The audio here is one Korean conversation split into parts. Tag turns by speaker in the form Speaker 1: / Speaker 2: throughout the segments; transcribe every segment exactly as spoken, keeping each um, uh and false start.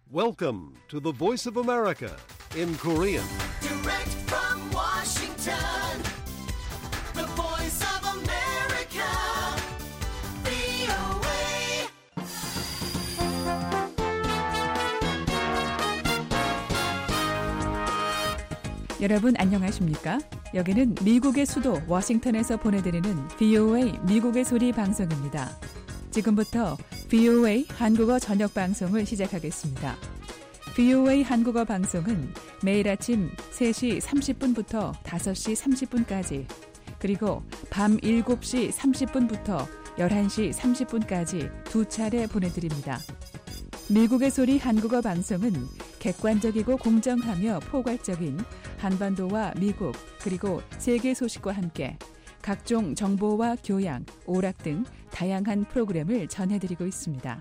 Speaker 1: Welcome to the Voice of America in Korean.
Speaker 2: Direct from Washington, the Voice of America, 브이오에이.
Speaker 3: 여러분 안녕하십니까? 여기는 미국의 수도 워싱턴에서 보내드리는 브이오에이 미국의 소리 방송입니다. 지금부터 브이오에이 한국어 저녁 방송을 시작하겠습니다. 브이오에이 한국어 방송은 매일 아침 세 시 삼십 분부터 다섯 시 삼십 분까지 그리고 밤 일곱 시 삼십 분부터 열한 시 삼십 분까지 두 차례 보내드립니다. 미국의 소리 한국어 방송은 객관적이고 공정하며 포괄적인 한반도와 미국 그리고 세계 소식과 함께 각종 정보와 교양, 오락 등 다양한 프로그램을 전해드리고 있습니다.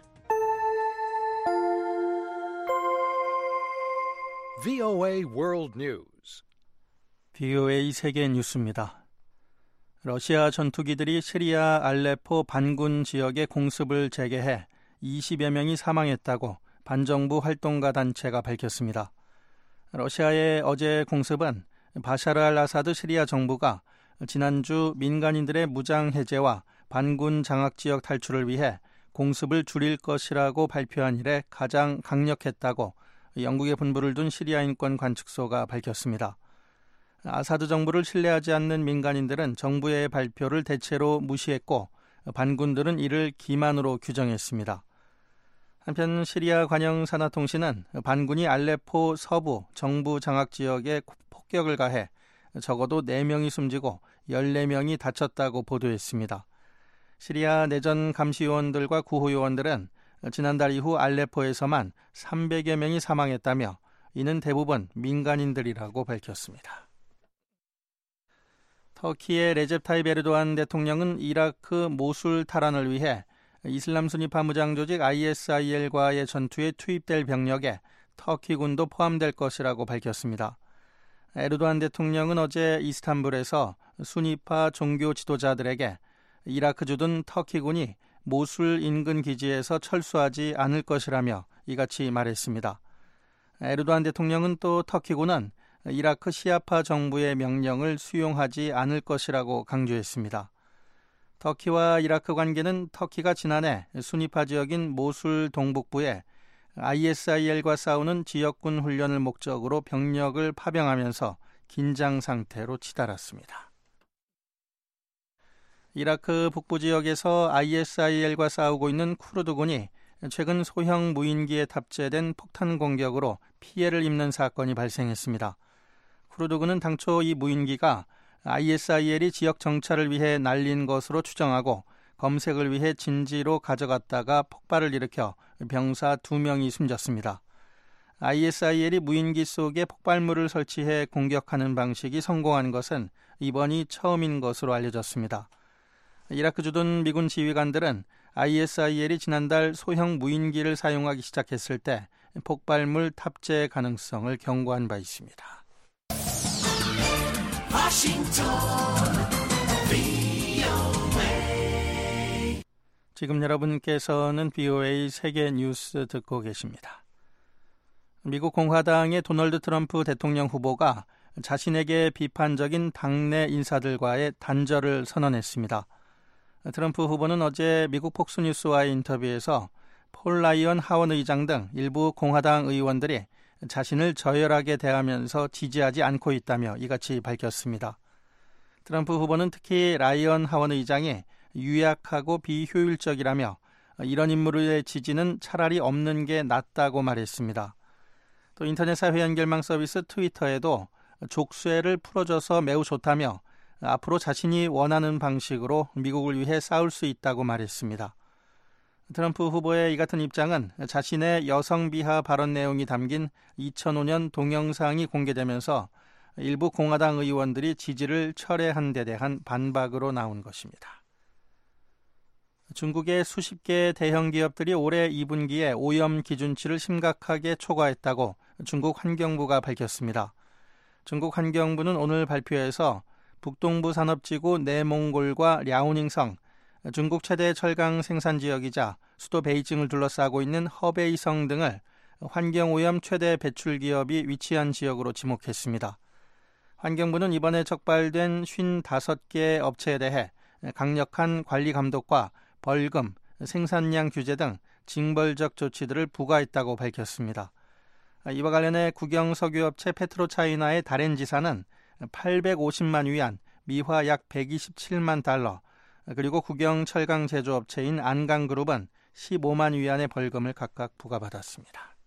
Speaker 1: 브이오에이 World News.
Speaker 4: 브이오에이 세계 뉴스입니다. 러시아 전투기들이 시리아 알레포 반군 지역에 공습을 재개해 이십여 명이 사망했다고 반정부 활동가 단체가 밝혔습니다. 러시아의 어제 공습은 바샤르 알 아사드 시리아 정부가 지난주 민간인들의 무장 해제와 반군 장악 지역 탈출을 위해 공습을 줄일 것이라고 발표한 이래 가장 강력했다고 영국에 분부를 둔 시리아 인권 관측소가 밝혔습니다. 아사드 정부를 신뢰하지 않는 민간인들은 정부의 발표를 대체로 무시했고 반군들은 이를 기만으로 규정했습니다. 한편 시리아 관영산하통신은 반군이 알레포 서부 정부 장악 지역에 폭격을 가해 적어도 네 명이 숨지고 열네 명이 다쳤다고 보도했습니다. 시리아 내전 감시요원들과 구호요원들은 지난달 이후 알레포에서만 삼백여 명이 사망했다며 이는 대부분 민간인들이라고 밝혔습니다. 터키의 레셉 타입 에르도안 대통령은 이라크 모술 탈환을 위해 이슬람 순위파 무장 조직 아이에스아이엘과의 전투에 투입될 병력에 터키군도 포함될 것이라고 밝혔습니다. 에르도안 대통령은 어제 이스탄불에서 순위파 종교 지도자들에게 이라크 주둔 터키군이 모술 인근 기지에서 철수하지 않을 것이라며 이같이 말했습니다. 에르도안 대통령은 또 터키군은 이라크 시아파 정부의 명령을 수용하지 않을 것이라고 강조했습니다. 터키와 이라크 관계는 터키가 지난해 순위파 지역인 모술 동북부에 아이에스아이엘과 싸우는 지역군 훈련을 목적으로 병력을 파병하면서 긴장 상태로 치달았습니다. 이라크 북부 지역에서 아이에스아이엘과 싸우고 있는 쿠르드군이 최근 소형 무인기에 탑재된 폭탄 공격으로 피해를 입는 사건이 발생했습니다. 쿠르드군은 당초 이 무인기가 아이에스아이엘이 지역 정찰을 위해 날린 것으로 추정하고 검색을 위해 진지로 가져갔다가 폭발을 일으켜 병사 두 명이 숨졌습니다. 아이에스아이엘이 무인기 속에 폭발물을 설치해 공격하는 방식이 성공한 것은 이번이 처음인 것으로 알려졌습니다. 이라크 주둔 미군 지휘관들은 아이에스아이엘이 지난달 소형 무인기를 사용하기 시작했을 때 폭발물 탑재 가능성을 경고한 바 있습니다.
Speaker 2: 워싱턴, 브이오에이.
Speaker 4: 지금 여러분께서는 브이오에이 세계 뉴스 듣고 계십니다. 미국 공화당의 도널드 트럼프 대통령 후보가 자신에게 비판적인 당내 인사들과의 단절을 선언했습니다. 트럼프 후보는 어제 미국 폭스뉴스와의 인터뷰에서 폴 라이언 하원 의장 등 일부 공화당 의원들이 자신을 저열하게 대하면서 지지하지 않고 있다며 이같이 밝혔습니다. 트럼프 후보는 특히 라이언 하원 의장이 유약하고 비효율적이라며 이런 인물의 지지는 차라리 없는 게 낫다고 말했습니다. 또 인터넷 사회 연결망 서비스 트위터에도 족쇄를 풀어줘서 매우 좋다며 앞으로 자신이 원하는 방식으로 미국을 위해 싸울 수 있다고 말했습니다. 트럼프 후보의 이 같은 입장은 자신의 여성 비하 발언 내용이 담긴 이천오 년 동영상이 공개되면서 일부 공화당 의원들이 지지를 철회한 데 대한 반박으로 나온 것입니다. 중국의 수십 개의 대형 기업들이 올해 이 분기에 오염 기준치를 심각하게 초과했다고 중국 환경부가 밝혔습니다. 중국 환경부는 오늘 발표에서 북동부 산업지구 내몽골과 랴오닝성, 중국 최대 철강 생산 지역이자 수도 베이징을 둘러싸고 있는 허베이성 등을 환경오염 최대 배출 기업이 위치한 지역으로 지목했습니다. 환경부는 이번에 적발된 오십오 개 업체에 대해 강력한 관리 감독과 벌금, 생산량 규제 등 징벌적 조치들을 부과했다고 밝혔습니다. 이와 관련해 국영석유업체 페트로차이나의 다렌 지사는 팔백오십만 위안, 미화 약 백이십칠만 달러, 그리고 국영철강 제조업체인 안강그룹은 십오만 위안의 벌금을 각각 부과받았습니다.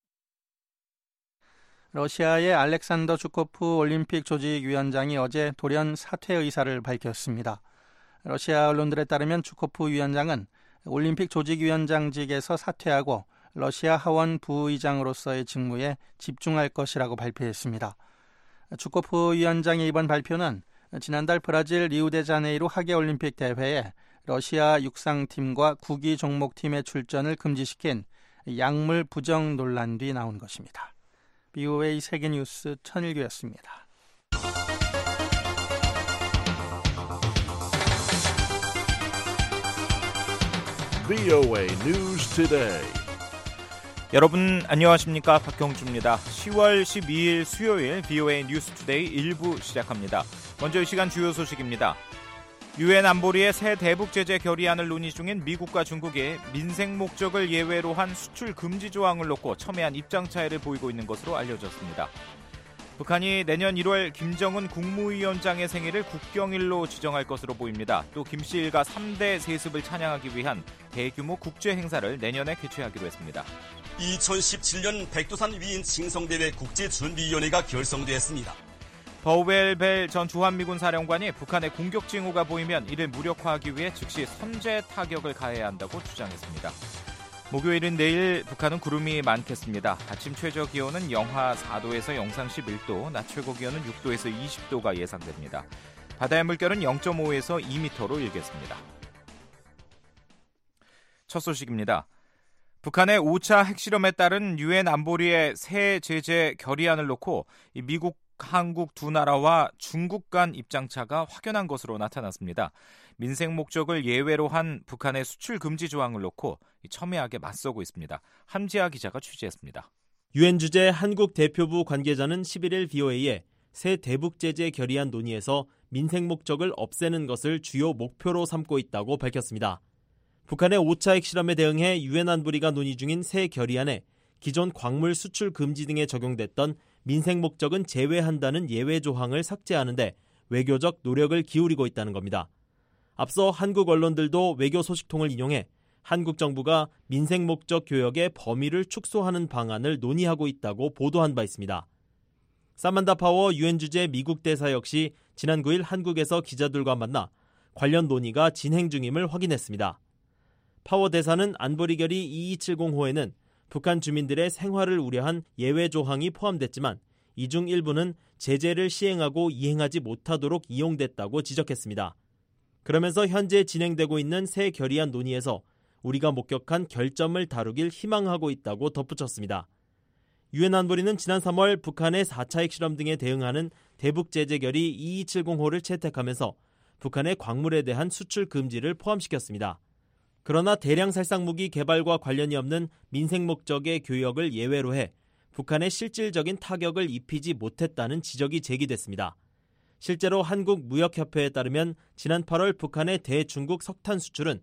Speaker 4: 러시아의 알렉산더 주코프 올림픽 조직위원장이 어제 돌연 사퇴 의사를 밝혔습니다. 러시아 언론들에 따르면 주코프 위원장은 올림픽 조직위원장직에서 사퇴하고 러시아 하원 부의장으로서의 직무에 집중할 것이라고 발표했습니다. 주코프 위원장의 이번 발표는 지난달 브라질 리우데자네이루 하계올림픽 대회에 러시아 육상팀과 구기 종목팀의 출전을 금지시킨 약물 부정 논란 뒤 나온 것입니다. 비오에이 세계뉴스 천일규였습니다.
Speaker 1: 비오에이 News Today.
Speaker 5: 여러분 안녕하십니까? 박경주입니다. 시월 십이일 수요일 비오에이 뉴스 투데이 일 부 시작합니다. 먼저 이 시간 주요 소식입니다. 유엔 안보리의 새 대북 제재 결의안을 논의 중인 미국과 중국이 민생 목적을 예외로 한 수출 금지 조항을 놓고 첨예한 입장 차이를 보이고 있는 것으로 알려졌습니다. 북한이 내년 일월 김정은 국무위원장의 생일을 국경일로 지정할 것으로 보입니다. 또 김씨 일가 삼 대 세습을 찬양하기 위한 대규모 국제 행사를 내년에 개최하기로 했습니다.
Speaker 6: 이천십칠년 백두산 위인 칭송대회 국제준비위원회가 결성되었습니다.
Speaker 5: 버웰 벨 전 주한미군 사령관이 북한의 공격 징후가 보이면 이를 무력화하기 위해 즉시 선제 타격을 가해야 한다고 주장했습니다. 목요일은 내일 북한은 구름이 많겠습니다. 아침 최저 기온은 영하 사 도에서 영상 십일 도, 낮 최고 기온은 육 도에서 이십 도가 예상됩니다. 바다의 물결은 영 점 오에서 이 미터로 일겠습니다. 첫 소식입니다. 북한의 오 차 핵실험에 따른 유엔 안보리의 새 제재 결의안을 놓고 미국, 한국 두 나라와 중국 간 입장차가 확연한 것으로 나타났습니다. 민생 목적을 예외로 한 북한의 수출 금지 조항을 놓고 첨예하게 맞서고 있습니다. 함지아 기자가 취재했습니다.
Speaker 7: 유엔 주재 한국 대표부 관계자는 십일일 비오에이에 새 대북 제재 결의안 논의에서 민생 목적을 없애는 것을 주요 목표로 삼고 있다고 밝혔습니다. 북한의 오 차 핵실험에 대응해 유엔 안보리가 논의 중인 새 결의안에 기존 광물 수출 금지 등에 적용됐던 민생 목적은 제외한다는 예외 조항을 삭제하는데 외교적 노력을 기울이고 있다는 겁니다. 앞서 한국 언론들도 외교 소식통을 인용해 한국 정부가 민생 목적 교역의 범위를 축소하는 방안을 논의하고 있다고 보도한 바 있습니다. 사만다 파워 유엔 주재 미국 대사 역시 지난 구일 한국에서 기자들과 만나 관련 논의가 진행 중임을 확인했습니다. 파워 대사는 안보리 결의 이이칠공호에는 북한 주민들의 생활을 우려한 예외 조항이 포함됐지만 이 중 일부는 제재를 시행하고 이행하지 못하도록 이용됐다고 지적했습니다. 그러면서 현재 진행되고 있는 새 결의안 논의에서 우리가 목격한 결점을 다루길 희망하고 있다고 덧붙였습니다. 유엔 안보리는 지난 삼월 북한의 사 차 핵실험 등에 대응하는 대북 제재 결의 이이칠공호를 채택하면서 북한의 광물에 대한 수출 금지를 포함시켰습니다. 그러나 대량 살상무기 개발과 관련이 없는 민생 목적의 교역을 예외로 해 북한에 실질적인 타격을 입히지 못했다는 지적이 제기됐습니다. 실제로 한국무역협회에 따르면 지난 팔월 북한의 대중국 석탄 수출은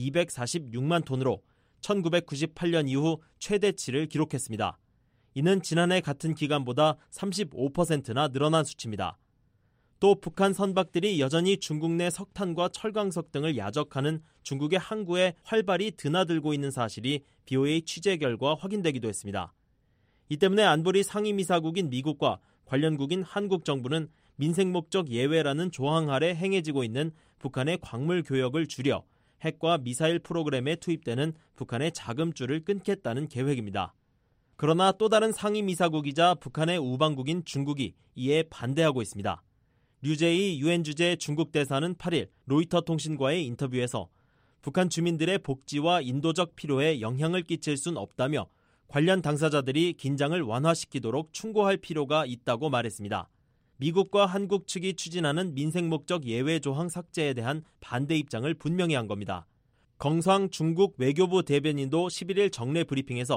Speaker 7: 이백사십육만 톤으로 천구백구십팔년 이후 최대치를 기록했습니다. 이는 지난해 같은 기간보다 삼십오 퍼센트나 늘어난 수치입니다. 또 북한 선박들이 여전히 중국 내 석탄과 철광석 등을 야적하는 중국의 항구에 활발히 드나들고 있는 사실이 비오에이 취재 결과 확인되기도 했습니다. 이 때문에 안보리 상임이사국인 미국과 관련국인 한국 정부는 민생 목적 예외라는 조항 아래 행해지고 있는 북한의 광물 교역을 줄여 핵과 미사일 프로그램에 투입되는 북한의 자금줄을 끊겠다는 계획입니다. 그러나 또 다른 상임이사국이자 북한의 우방국인 중국이 이에 반대하고 있습니다. 류제이 유엔 주재 중국 대사는 팔일 로이터 통신과의 인터뷰에서 북한 주민들의 복지와 인도적 필요에 영향을 끼칠 순 없다며 관련 당사자들이 긴장을 완화시키도록 충고할 필요가 있다고 말했습니다. 미국과 한국 측이 추진하는 민생 목적 예외 조항 삭제에 대한 반대 입장을 분명히 한 겁니다. 경상 중국 외교부 대변인도 십일일 정례 브리핑에서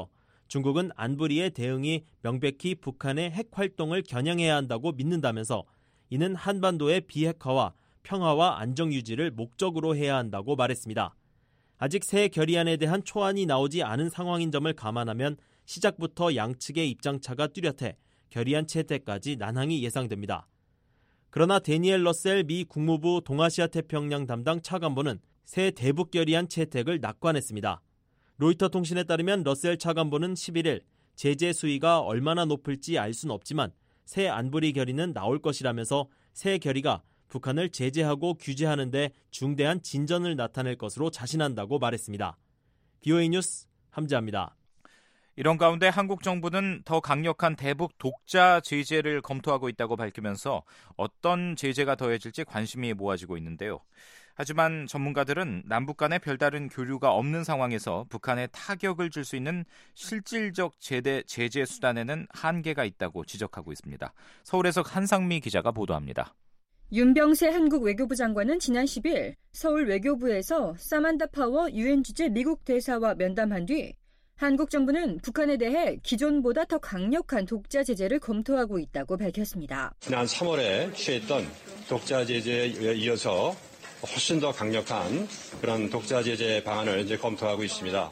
Speaker 7: 중국은 안보리의 대응이 명백히 북한의 핵 활동을 겨냥해야 한다고 믿는다면서 이는 한반도의 비핵화와 평화와 안정 유지를 목적으로 해야 한다고 말했습니다. 아직 새 결의안에 대한 초안이 나오지 않은 상황인 점을 감안하면 시작부터 양측의 입장차가 뚜렷해 결의안 채택까지 난항이 예상됩니다. 그러나 데니엘 러셀 미 국무부 동아시아 태평양 담당 차관보는 새 대북 결의안 채택을 낙관했습니다. 로이터 통신에 따르면 러셀 차관보는 십일 일 제재 수위가 얼마나 높을지 알 수는 없지만 새 안보리 결의는 나올 것이라면서 새 결의가 북한을 제재하고 규제하는 데 중대한 진전을 나타낼 것으로 자신한다고 말했습니다. 비오에이 뉴스 함지아입니다.
Speaker 5: 이런 가운데 한국 정부는 더 강력한 대북 독자 제재를 검토하고 있다고 밝히면서 어떤 제재가 더해질지 관심이 모아지고 있는데요. 하지만 전문가들은 남북 간의 별다른 교류가 없는 상황에서 북한에 타격을 줄 수 있는 실질적 제대, 제재 수단에는 한계가 있다고 지적하고 있습니다. 서울에서 한상미 기자가 보도합니다.
Speaker 8: 윤병세 한국 외교부 장관은 지난 십 일 서울 외교부에서 사만다 파워 유엔 주재 미국 대사와 면담한 뒤 한국 정부는 북한에 대해 기존보다 더 강력한 독자 제재를 검토하고 있다고 밝혔습니다.
Speaker 9: 지난 삼월에 취했던 독자 제재에 이어서 훨씬 더 강력한 그런 독자 제재 방안을 이제 검토하고 있습니다.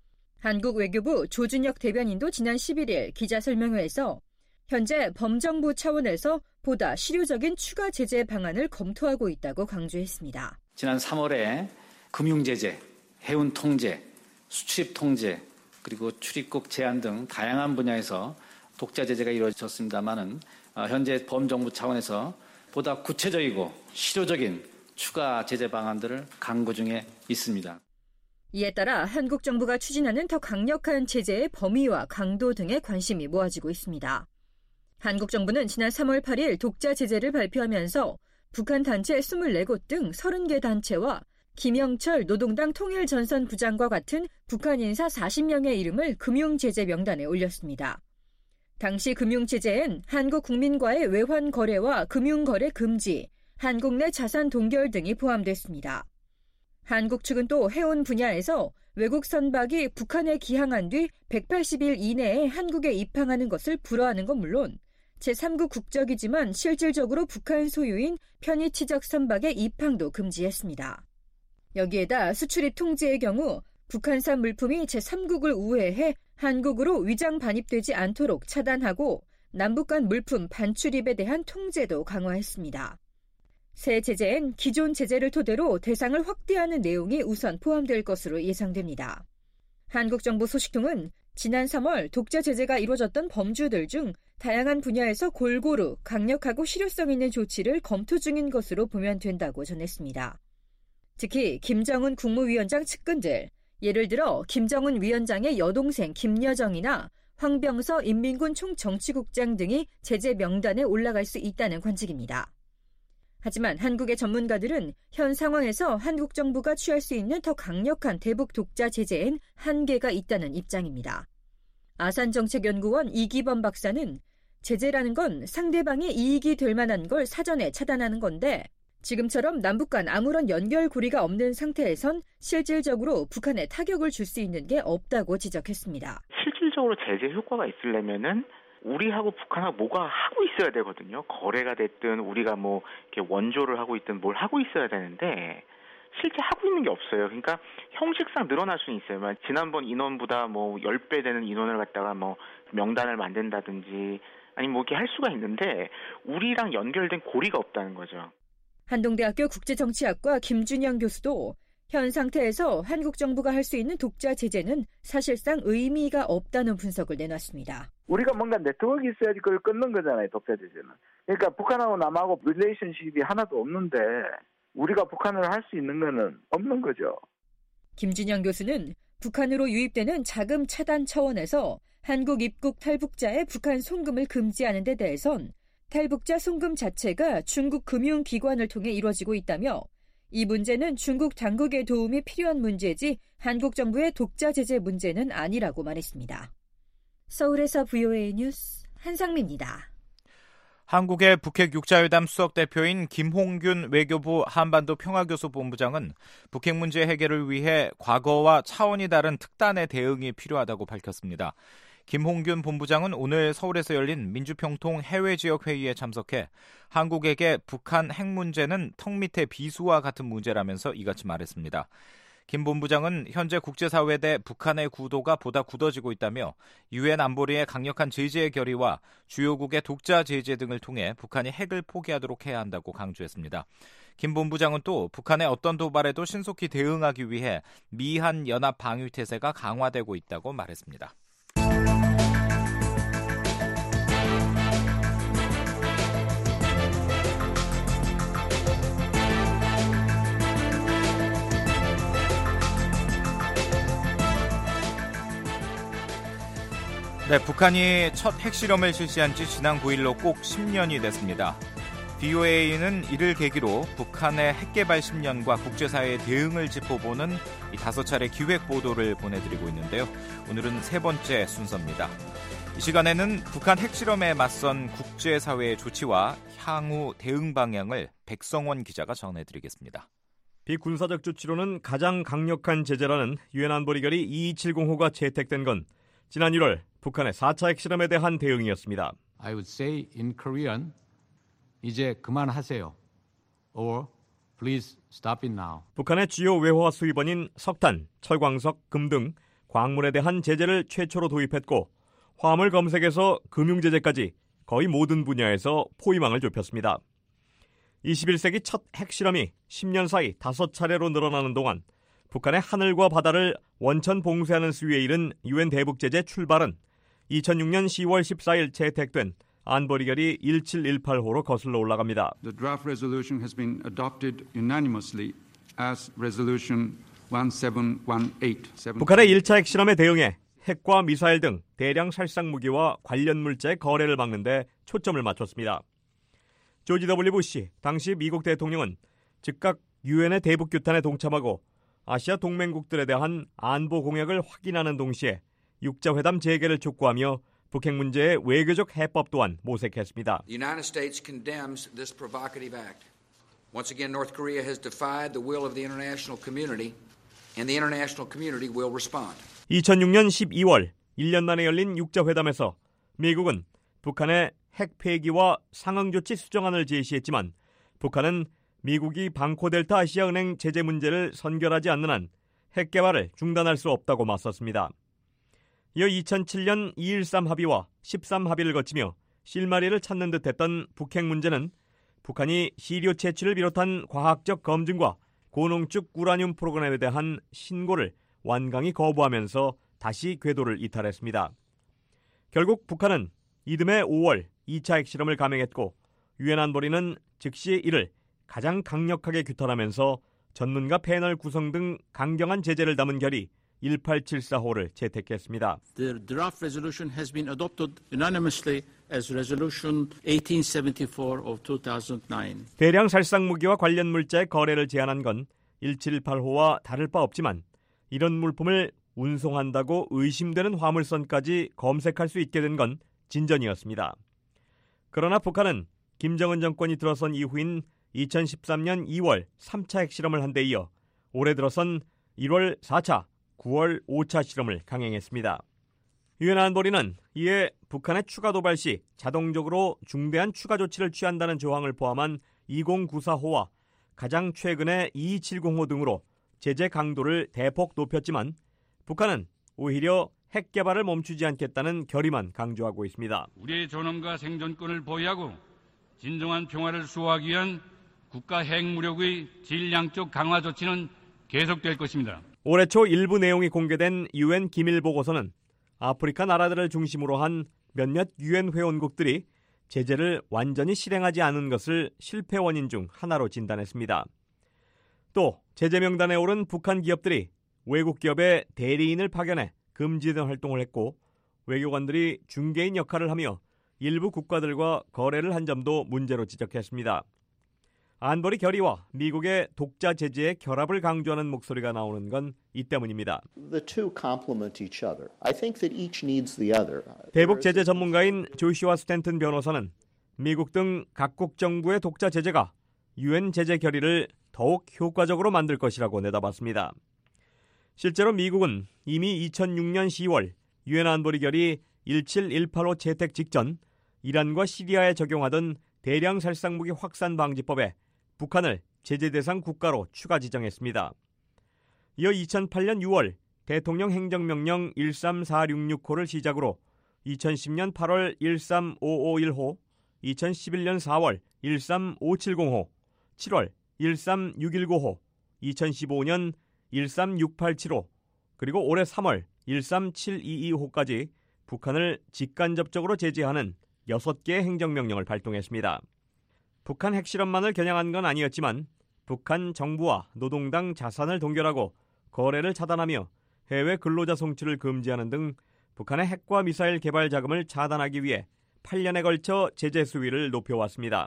Speaker 8: 한국 외교부 조준혁 대변인도 지난 십일 일 기자설명회에서 현재 범정부 차원에서 보다 실효적인 추가 제재 방안을 검토하고 있다고 강조했습니다.
Speaker 10: 지난 삼월에 금융제재, 해운 통제, 수출입 통제, 그리고 출입국 제한 등 다양한 분야에서 독자 제재가 이루어졌습니다마는 현재 범정부 차원에서 보다 구체적이고 실효적인 추가 제재 방안들을 강구 중에 있습니다.
Speaker 8: 이에 따라 한국 정부가 추진하는 더 강력한 제재의 범위와 강도 등에 관심이 모아지고 있습니다. 한국 정부는 지난 삼월 팔일 독자 제재를 발표하면서 북한 단체 이십사 곳 등 서른 개 단체와 김영철 노동당 통일전선 부장과 같은 북한 인사 사십 명의 이름을 금융제재 명단에 올렸습니다. 당시 금융제재엔 한국 국민과의 외환 거래와 금융거래 금지, 한국 내 자산 동결 등이 포함됐습니다. 한국 측은 또 해운 분야에서 외국 선박이 북한에 기항한 뒤 백팔십 일 이내에 한국에 입항하는 것을 불허하는 건 물론 제삼국 국적이지만 실질적으로 북한 소유인 편의치적 선박의 입항도 금지했습니다. 여기에다 수출입 통제의 경우 북한산 물품이 제삼국을 우회해 한국으로 위장 반입되지 않도록 차단하고 남북 간 물품 반출입에 대한 통제도 강화했습니다. 새 제재엔 기존 제재를 토대로 대상을 확대하는 내용이 우선 포함될 것으로 예상됩니다. 한국 정부 소식통은 지난 삼월 독자 제재가 이루어졌던 범주들 중 다양한 분야에서 골고루 강력하고 실효성 있는 조치를 검토 중인 것으로 보면 된다고 전했습니다. 특히 김정은 국무위원장 측근들, 예를 들어 김정은 위원장의 여동생 김여정이나 황병서 인민군 총정치국장 등이 제재 명단에 올라갈 수 있다는 관측입니다. 하지만 한국의 전문가들은 현 상황에서 한국 정부가 취할 수 있는 더 강력한 대북 독자 제재엔 한계가 있다는 입장입니다. 아산정책연구원 이기범 박사는 제재라는 건 상대방이 이익이 될 만한 걸 사전에 차단하는 건데 지금처럼 남북 간 아무런 연결고리가 없는 상태에선 실질적으로 북한에 타격을 줄 수 있는 게 없다고 지적했습니다.
Speaker 11: 실질적으로 제재 효과가 있으려면은 우리하고 북한하고 뭐가 하고 있어야 되거든요. 거래가 됐든 우리가 뭐 이렇게 원조를 하고 있든 뭘 하고 있어야 되는데 실제 하고 있는 게 없어요. 그러니까 형식상 늘어날 수는 있어요. 지난번 인원보다 뭐 십 배 되는 인원을 갖다가 뭐 명단을 만든다든지 아니 뭐 이렇게 할 수가 있는데 우리랑 연결된 고리가 없다는 거죠.
Speaker 8: 한동대학교 국제정치학과 김준영 교수도 현 상태에서 한국 정부가 할 수 있는 독자 제재는 사실상 의미가 없다는 분석을 내놨습니다.
Speaker 12: 우리가 뭔가 네트워크 있어야지 그걸 끊는 거잖아요, 독자 제재는. 그러니까 북한하고 남하고 릴레이션십이 하나도 없는데 우리가 북한을 할 수 있는 거는 없는 거죠.
Speaker 8: 김준영 교수는 북한으로 유입되는 자금 차단 차원에서 한국 입국 탈북자의 북한 송금을 금지하는 데 대해선 탈북자 송금 자체가 중국 금융기관을 통해 이루어지고 있다며 이 문제는 중국 당국의 도움이 필요한 문제지 한국 정부의 독자 제재 문제는 아니라고 말했습니다. 서울에서 브이오에이 뉴스 한상미입니다.
Speaker 5: 한국의 북핵 육자회담 수석대표인 김홍균 외교부 한반도 평화교섭본부장은 북핵 문제 해결을 위해 과거와 차원이 다른 특단의 대응이 필요하다고 밝혔습니다. 김홍균 본부장은 오늘 서울에서 열린 민주평통 해외지역회의에 참석해 한국에게 북한 핵 문제는 턱 밑의 비수와 같은 문제라면서 이같이 말했습니다. 김 본부장은 현재 국제사회 대 북한의 구도가 보다 굳어지고 있다며 유엔 안보리의 강력한 제재 결의와 주요국의 독자 제재 등을 통해 북한이 핵을 포기하도록 해야 한다고 강조했습니다. 김 본부장은 또 북한의 어떤 도발에도 신속히 대응하기 위해 미한 연합 방위 태세가 강화되고 있다고 말했습니다. 네, 북한이 첫 핵실험을 실시한 지 지난 구일로 꼭 십 년이 됐습니다. 브이오에이는 이를 계기로 북한의 핵개발 십 년과 국제사회의 대응을 짚어보는 이 다섯 차례 기획 보도를 보내드리고 있는데요. 오늘은 세 번째 순서입니다. 이 시간에는 북한 핵실험에 맞선 국제사회의 조치와 향후 대응 방향을 백성원 기자가 전해드리겠습니다.
Speaker 13: 비군사적 조치로는 가장 강력한 제재라는 유엔 안보리 결의 이이칠공호가 채택된 건 지난 일월 북한의 사 차 핵실험에 대한 대응이었습니다.
Speaker 14: I would say in Korean, 이제 그만하세요. Or please stop it now.
Speaker 13: 북한의 주요 외화 수입원인 석탄, 철광석, 금 등 광물에 대한 제재를 최초로 도입했고 화물 검색에서 금융 제재까지 거의 모든 분야에서 포위망을 좁혔습니다. 이십일 세기 첫 핵실험이 십 년 사이 다섯 차례로 늘어나는 동안 북한의 하늘과 바다를 원천 봉쇄하는 수위에 이른 유엔 대북제재 출발은 이천육 년 시월 십사일 채택된 안보리 결의 일칠일팔호로 거슬러 올라갑니다.
Speaker 15: The draft resolution has been adopted unanimously as resolution 십칠백eight.
Speaker 13: 북한의 일 차 핵실험에 대응해 핵과 미사일 등 대량 살상 무기와 관련 물자의 거래를 막는 데 초점을 맞췄습니다. 조지 더블유 부시 당시 미국 대통령은 즉각 유엔의 대북 규탄에 동참하고 아시아 동맹국들에 대한 안보 공약을 확인하는 동시에 육자회담 재개를 촉구하며 북핵 문제의 외교적 해법 또한 모색했습니다.
Speaker 16: The United States condemns this provocative act. Once again, North Korea has defied the will of the international community, and the international community will respond.
Speaker 13: 이천육 년 십이월 일 년 만에 열린 육자회담에서 미국은 북한의 핵 폐기와 상응조치 수정안을 제시했지만 북한은 미국이 방코델타 아시아은행 제재 문제를 선결하지 않는 한 핵 개발을 중단할 수 없다고 맞섰습니다. 이어 이천칠 년 이일삼 합의와 십삼 합의를 거치며 실마리를 찾는 듯했던 북핵 문제는 북한이 시료 채취를 비롯한 과학적 검증과 고농축 우라늄 프로그램에 대한 신고를 완강히 거부하면서 다시 궤도를 이탈했습니다. 결국 북한은 이듬해 오월 이 차 핵실험을 감행했고 유엔 안보리는 즉시 이를 가장 강력하게 규탄하면서 전문가 패널 구성 등 강경한 제재를 담은 결의 일팔칠사호를 채택했습니다.
Speaker 14: The draft resolution has been adopted unanimously as resolution eighteen seventy-four of two thousand nine.
Speaker 13: 대량 살상 무기와 관련 물자의 거래를 제한한 건 일칠팔호와 다를 바 없지만 이런 물품을 운송한다고 의심되는 화물선까지 검색할 수 있게 된 건 진전이었습니다. 그러나 북한은 김정은 정권이 들어선 이후인 이천십삼 년 이월 삼 차 핵실험을 한 데 이어 올해 들어선 일월 사 차, 구월 오 차 실험을 강행했습니다. 유엔 안보리는 이에 북한의 추가 도발 시 자동적으로 중대한 추가 조치를 취한다는 조항을 포함한 이공구사호와 가장 최근의 이이칠공호 등으로 제재 강도를 대폭 높였지만 북한은 오히려 핵 개발을 멈추지 않겠다는 결의만 강조하고 있습니다.
Speaker 17: 우리의 존엄과 생존권을 보호하고 진정한 평화를 수호하기 위한 국가 핵무력의 질량적 강화 조치는 계속될 것입니다.
Speaker 13: 올해 초 일부 내용이 공개된 유엔 기밀 보고서는 아프리카 나라들을 중심으로 한 몇몇 유엔 회원국들이 제재를 완전히 실행하지 않은 것을 실패 원인 중 하나로 진단했습니다. 또 제재 명단에 오른 북한 기업들이 외국 기업의 대리인을 파견해 금지된 활동을 했고 외교관들이 중개인 역할을 하며 일부 국가들과 거래를 한 점도 문제로 지적했습니다. 안보리 결의와 미국의 독자 제재의 결합을 강조하는 목소리가 나오는 건 이 때문입니다.
Speaker 18: The two complement each other. I think that each needs the other.
Speaker 13: 대북 제재 전문가인 조슈아 스탠튼 변호사는 미국 등 각국 정부의 독자 제재가 유엔 제재 결의를 더욱 효과적으로 만들 것이라고 내다봤습니다. 실제로 미국은 이미 이천육 년 시월 유엔 안보리 결의 일칠일팔오 채택 직전 이란과 시리아에 적용하던 대량 살상무기 확산 방지법에 북한을 제재 대상 국가로 추가 지정했습니다. 이어 이천팔 년 유월 대통령 행정명령 일삼사육육 호를 시작으로 이천십 년 팔월 일삼오오일 호, 이천십일 년 사월 일삼오칠공 호, 칠월 일삼육일구 호, 이천십오 년 일삼육팔칠 호, 그리고 올해 삼월 일삼칠이이 호까지 북한을 직간접적으로 제재하는 여섯 개의 행정명령을 발동했습니다. 북한 핵실험만을 겨냥한 건 아니었지만 북한 정부와 노동당 자산을 동결하고 거래를 차단하며 해외 근로자 송출을 금지하는 등 북한의 핵과 미사일 개발 자금을 차단하기 위해 팔 년에 걸쳐 제재 수위를 높여왔습니다.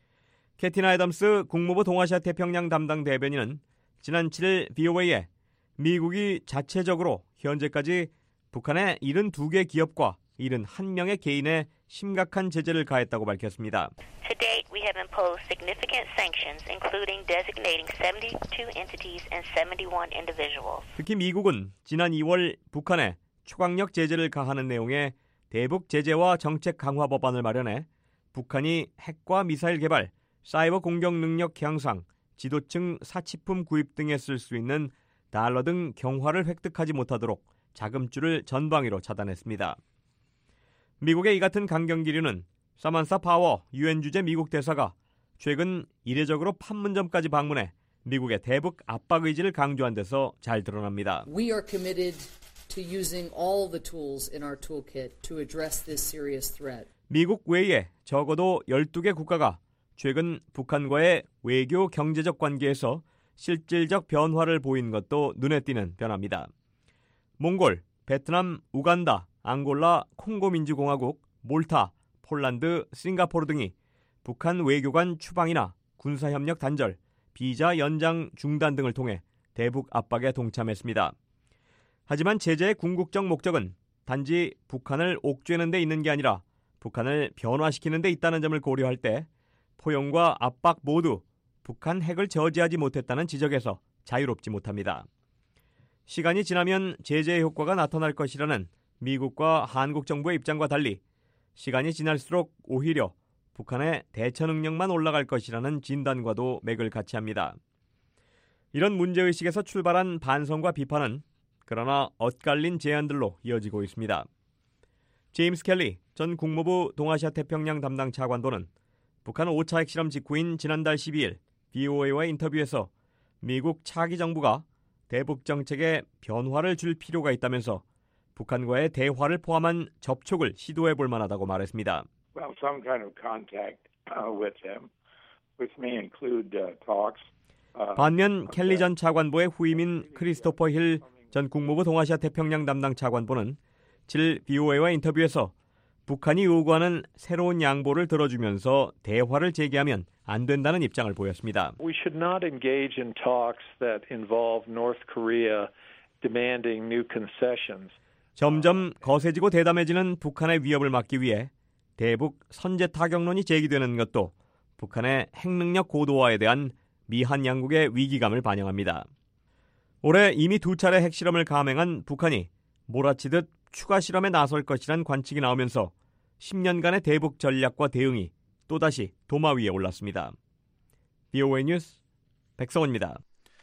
Speaker 13: 캐티나 애덤스 국무부 동아시아 태평양 담당 대변인은 지난 칠 일 브이오에이에 미국이 자체적으로 현재까지 북한의 칠십이 개 기업과 칠십일 명의 개인에 심각한 제재를 가했다고 밝혔습니다.
Speaker 19: To date, we have imposed significant sanctions, including designating seventy-two entities and seventy-one individuals.
Speaker 13: 특히 미국은 지난 이월 북한에 초강력 제재를 가하는 내용의 대북 제재와 정책 강화 법안을 마련해 북한이 핵과 미사일 개발, 사이버 공격 능력 향상, 지도층 사치품 구입 등에 쓸 수 있는 달러 등 경화를 획득하지 못하도록 자금줄을 전방위로 차단했습니다. 미국의 이 같은 강경 기류는 사만사 파워 유엔 주재 미국 대사가 최근 이례적으로 판문점까지 방문해 미국의 대북 압박 의지를 강조한 데서 잘 드러납니다.
Speaker 20: We are committed to using all the tools in our toolkit to address this serious threat.
Speaker 13: 미국 외에 적어도 열두 개 국가가 최근 북한과의 외교 경제적 관계에서 실질적 변화를 보인 것도 눈에 띄는 변화입니다. 몽골, 베트남, 우간다, 앙골라, 콩고 민주공화국, 몰타, 폴란드, 싱가포르 등이 북한 외교관 추방이나 군사협력 단절, 비자 연장 중단 등을 통해 대북 압박에 동참했습니다. 하지만 제재의 궁극적 목적은 단지 북한을 옥죄는 데 있는 게 아니라 북한을 변화시키는 데 있다는 점을 고려할 때 포용과 압박 모두 북한 핵을 저지하지 못했다는 지적에서 자유롭지 못합니다. 시간이 지나면 제재의 효과가 나타날 것이라는 미국과 한국 정부의 입장과 달리 시간이 지날수록 오히려 북한의 대처 능력만 올라갈 것이라는 진단과도 맥을 같이 합니다. 이런 문제의식에서 출발한 반성과 비판은 그러나 엇갈린 제안들로 이어지고 있습니다. 제임스 켈리 전 국무부 동아시아 태평양 담당 차관보는 북한 오 차 핵실험 직후인 지난달 십이 일 브이오에이와 인터뷰에서 미국 차기 정부가 대북 정책에 변화를 줄 필요가 있다면서 북한과의 대화를 포함한 접촉을 시도해 볼 만하다고 말했습니다.
Speaker 21: Well, some kind of contact uh, with them, which may include uh, talks. Uh,
Speaker 13: 반면 켈리 전 차관보의 후임인 크리스토퍼 힐 전 국무부 동아시아 태평양 담당 차관보는 칠 일 브이오에이와 인터뷰에서 북한이 요구하는 새로운 양보를 들어주면서 대화를 재개하면 안 된다는 입장을 보였습니다.
Speaker 22: We should not engage in talks that involve North Korea demanding new concessions.
Speaker 13: 점점 거세지고 대담해지는 북한의 위협을 막기 위해 대북 선제 타격론이 제기되는 것도 북한의 핵능력 고도화에 대한 미한 양국의 위기감을 반영합니다. 올해 이미 두 차례 핵실험을 감행한 북한이 몰아치듯 추가 실험에 나설 것이란 관측이 나오면서 십 년간의 대북 전략과 대응이 또다시 도마 위에 올랐습니다. 브이오에이 뉴스 백성원입니다.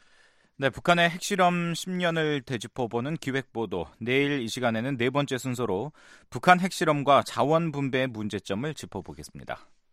Speaker 5: 네, 북한의 핵실험 십 년을 되짚어보는 기획보도. 내일 이 시간에는 네 번째 순서로 북한 핵실험과 자원 분배의 문제점을 짚어보겠습니다.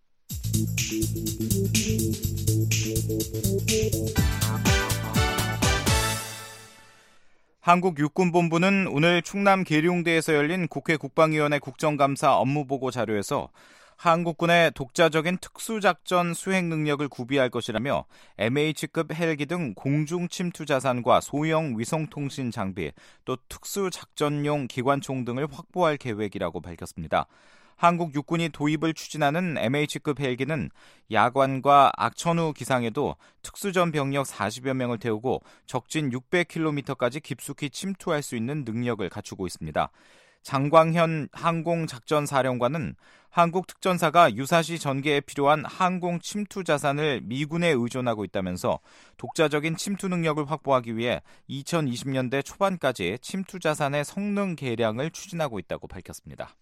Speaker 5: 한국 육군본부는 오늘 충남 계룡대에서 열린 국회 국방위원회 국정감사 업무보고 자료에서 한국군의 독자적인 특수작전 수행 능력을 구비할 것이라며 엠에이치급 헬기 등 공중 침투 자산과 소형 위성통신 장비, 또 특수작전용 기관총 등을 확보할 계획이라고 밝혔습니다. 한국 육군이 도입을 추진하는 엠에이치급 헬기는 야관과 악천후 기상에도 특수전 병력 사십여 명을 태우고 적진 육백 킬로미터까지 깊숙이 침투할 수 있는 능력을 갖추고 있습니다. 장광현 항공작전사령관은 한국 특전사가 유사시 전개에 필요한 항공 침투 자산을 미군에 의존하고 있다면서 독자적인 침투 능력을 확보하기 위해 이천이십 년대 초반까지 침투 자산의 성능 개량을 추진하고 있다고 밝혔습니다.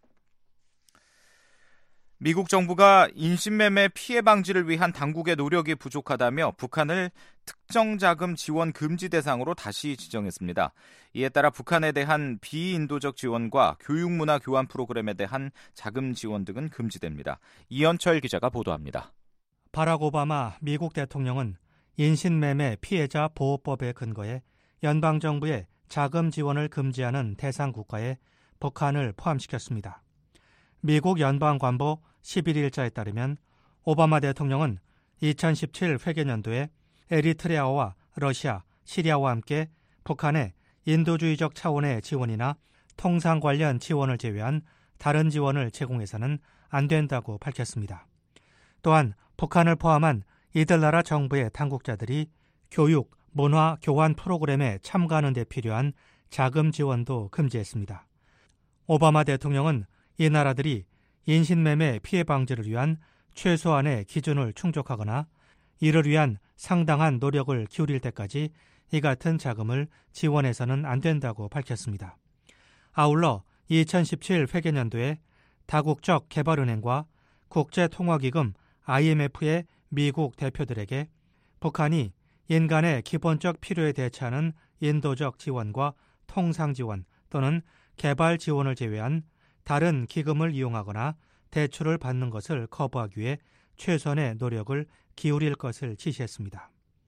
Speaker 5: 미국 정부가 인신매매 피해 방지를 위한 당국의 노력이 부족하다며 북한을 특정 자금 지원 금지 대상으로 다시 지정했습니다. 이에 따라 북한에 대한 비인도적 지원과 교육문화 교환 프로그램에 대한 자금 지원 등은 금지됩니다. 이현철 기자가 보도합니다.
Speaker 4: 바락 오바마 미국 대통령은 인신매매 피해자 보호법에 근거해 연방정부의 자금 지원을 금지하는 대상 국가에 북한을 포함시켰습니다. 미국 연방관보 십일 일자에 따르면 오바마 대통령은 이천십칠 회계년도에 에리트레아와 러시아, 시리아와 함께 북한에 인도주의적 차원의 지원이나 통상 관련 지원을 제외한 다른 지원을 제공해서는 안 된다고 밝혔습니다. 또한 북한을 포함한 이들 나라 정부의 당국자들이 교육, 문화 교환 프로그램에 참가하는 데 필요한 자금 지원도 금지했습니다. 오바마 대통령은 이 나라들이 인신매매 피해 방지를 위한 최소한의 기준을 충족하거나 이를 위한 상당한 노력을 기울일 때까지 이 같은 자금을 지원해서는 안 된다고 밝혔습니다. 아울러 이천십칠 회계년도에 다국적 개발은행과 국제통화기금 아이엠에프의 미국 대표들에게 북한이 인간의 기본적 필요에 대처하는 인도적 지원과 통상 지원 또는 개발 지원을 제외한 다른 기금을 이용하거나 대출을 받는 것을 거부하기 위해 최선의 노력을 기울일 것을 지시했습니다.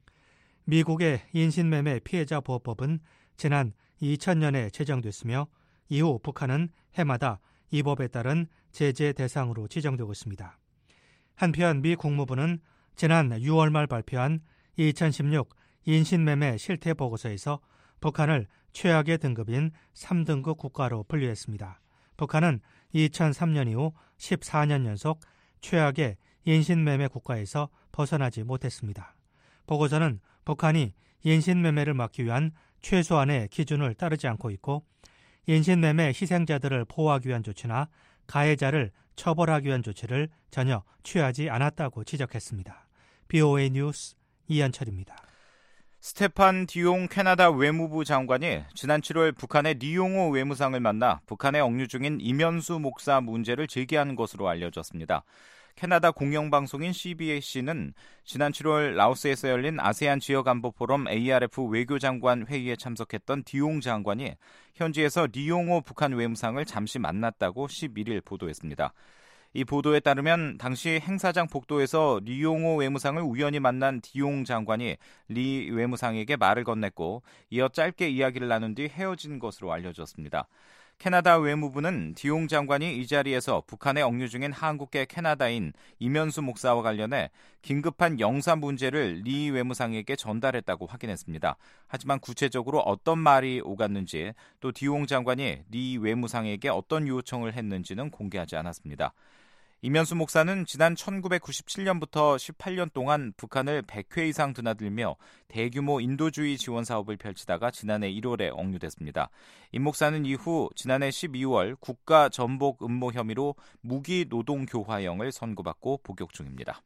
Speaker 4: 미국의 인신매매 피해자 보호법은 지난 이천 년에 제정됐으며 이후 북한은 해마다 이 법에 따른 제재 대상으로 지정되고 있습니다. 한편 미 국무부는 지난 유월 말 발표한 이천십육 인신매매 실태 보고서에서 북한을 최악의 등급인 삼 등급 국가로 분류했습니다. 북한은 이천삼 년 이후 십사 년 연속 최악의 인신매매 국가에서 벗어나지 못했습니다. 보고서는 북한이 인신매매를 막기 위한 최소한의 기준을 따르지 않고 있고 인신매매 희생자들을 보호하기 위한 조치나 가해자를 처벌하기 위한 조치를 전혀 취하지 않았다고 지적했습니다. 비오에이 뉴스 이현철입니다.
Speaker 5: 스테판 디용 캐나다 외무부 장관이 지난 칠월 북한의 리용호 외무상을 만나 북한에 억류 중인 이면수 목사 문제를 제기한 것으로 알려졌습니다. 캐나다 공영방송인 씨비에스는 지난 칠월 라오스에서 열린 아세안 지역안보포럼 에이알에프 외교장관 회의에 참석했던 디용 장관이 현지에서 리용호 북한 외무상을 잠시 만났다고 십일 일 보도했습니다. 이 보도에 따르면 당시 행사장 복도에서 리용호 외무상을 우연히 만난 디용 장관이 리 외무상에게 말을 건넸고 이어 짧게 이야기를 나눈 뒤 헤어진 것으로 알려졌습니다. 캐나다 외무부는 디용 장관이 이 자리에서 북한에 억류 중인 한국계 캐나다인 이면수 목사와 관련해 긴급한 영사 문제를 리 외무상에게 전달했다고 확인했습니다. 하지만 구체적으로 어떤 말이 오갔는지 또 디용 장관이 리 외무상에게 어떤 요청을 했는지는 공개하지 않았습니다. 이면수 목사는 지난 천구백구십칠 년부터 십팔 년 동안 북한을 백 회 이상 드나들며 대규모 인도주의 지원 사업을 펼치다가 지난해 일월에 억류됐습니다. 임 목사는 이후 지난해 십이월 국가 전복 음모 혐의로 무기 노동 교화형을 선고받고 복역 중입니다.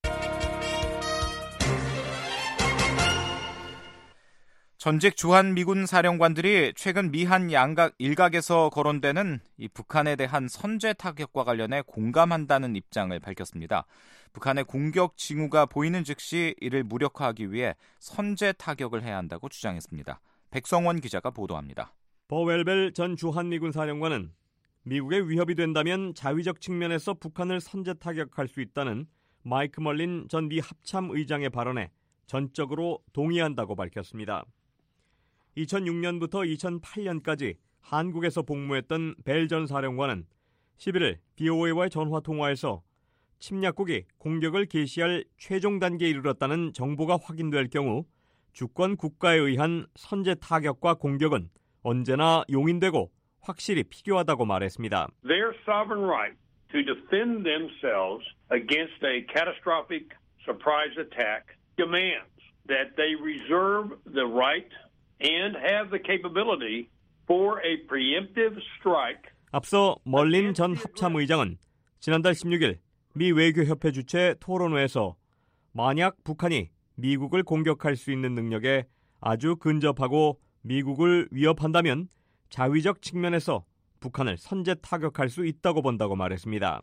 Speaker 5: 전직 주한 미군 사령관들이 최근 미한 양각 일각에서 거론되는 이 북한에 대한 선제 타격과 관련해 공감한다는 입장을 밝혔습니다. 북한의 공격 징후가 보이는 즉시 이를 무력화하기 위해 선제 타격을 해야 한다고 주장했습니다. 백성원 기자가 보도합니다.
Speaker 13: 버웰벨 전 주한미군 사령관은 미국의 위협이 된다면 자위적 측면에서 북한을 선제 타격할 수 있다는 마이크 멀린 전 미 합참 의장의 발언에 전적으로 동의한다고 밝혔습니다. 이천육 년부터 이천팔 년까지 한국에서 복무했던 벨 전 사령관은 십일 일 비오에이와의 전화 통화에서 침략국이 공격을 개시할 최종 단계에 이르렀다는 정보가 확인될 경우 주권 국가에 의한 선제 타격과 공격은 언제나 용인되고 확실히 필요하다고 말했습니다.
Speaker 2: Their sovereign right to defend themselves against a catastrophic surprise attack demands that they reserve the right and have the capability for a preemptive strike.
Speaker 13: 앞서 멀린 전 합참의장은 지난달 십육일 미 외교협회 주최 토론회에서 만약 북한이 미국을 공격할 수 있는 능력에 아주 근접하고 미국을 위협한다면 자위적 측면에서 북한을 선제 타격할 수 있다고 본다고 말했습니다.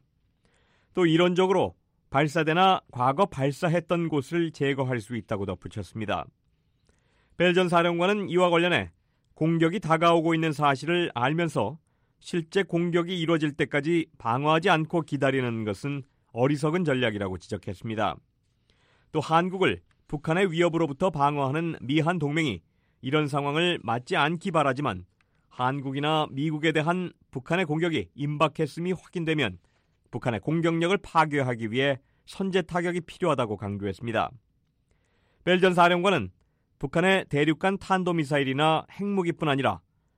Speaker 13: 또 이론적으로 발사대나 과거 발사했던 곳을 제거할 수 있다고 덧붙였습니다. 벨 전 사령관은 이와 관련해 공격이 다가오고 있는 사실을 알면서 실제 공격이 이루어질 때까지 방어하지 않고 기다리는 것은 어리석은 전략이라고 지적했습니다. 또 한국을 북한의 위협으로부터 방어하는 미한 동맹이 이런 상황을 맞지 않기 바라지만 한국이나 미국에 대한 북한의 공격이 임박했음이 확인되면 북한의 공격력을 파괴하기 위해 선제 타격이 필요하다고 강조했습니다. 벨 전 사령관은 북한의 대륙간 탄도미사일이나 핵무기뿐 아니라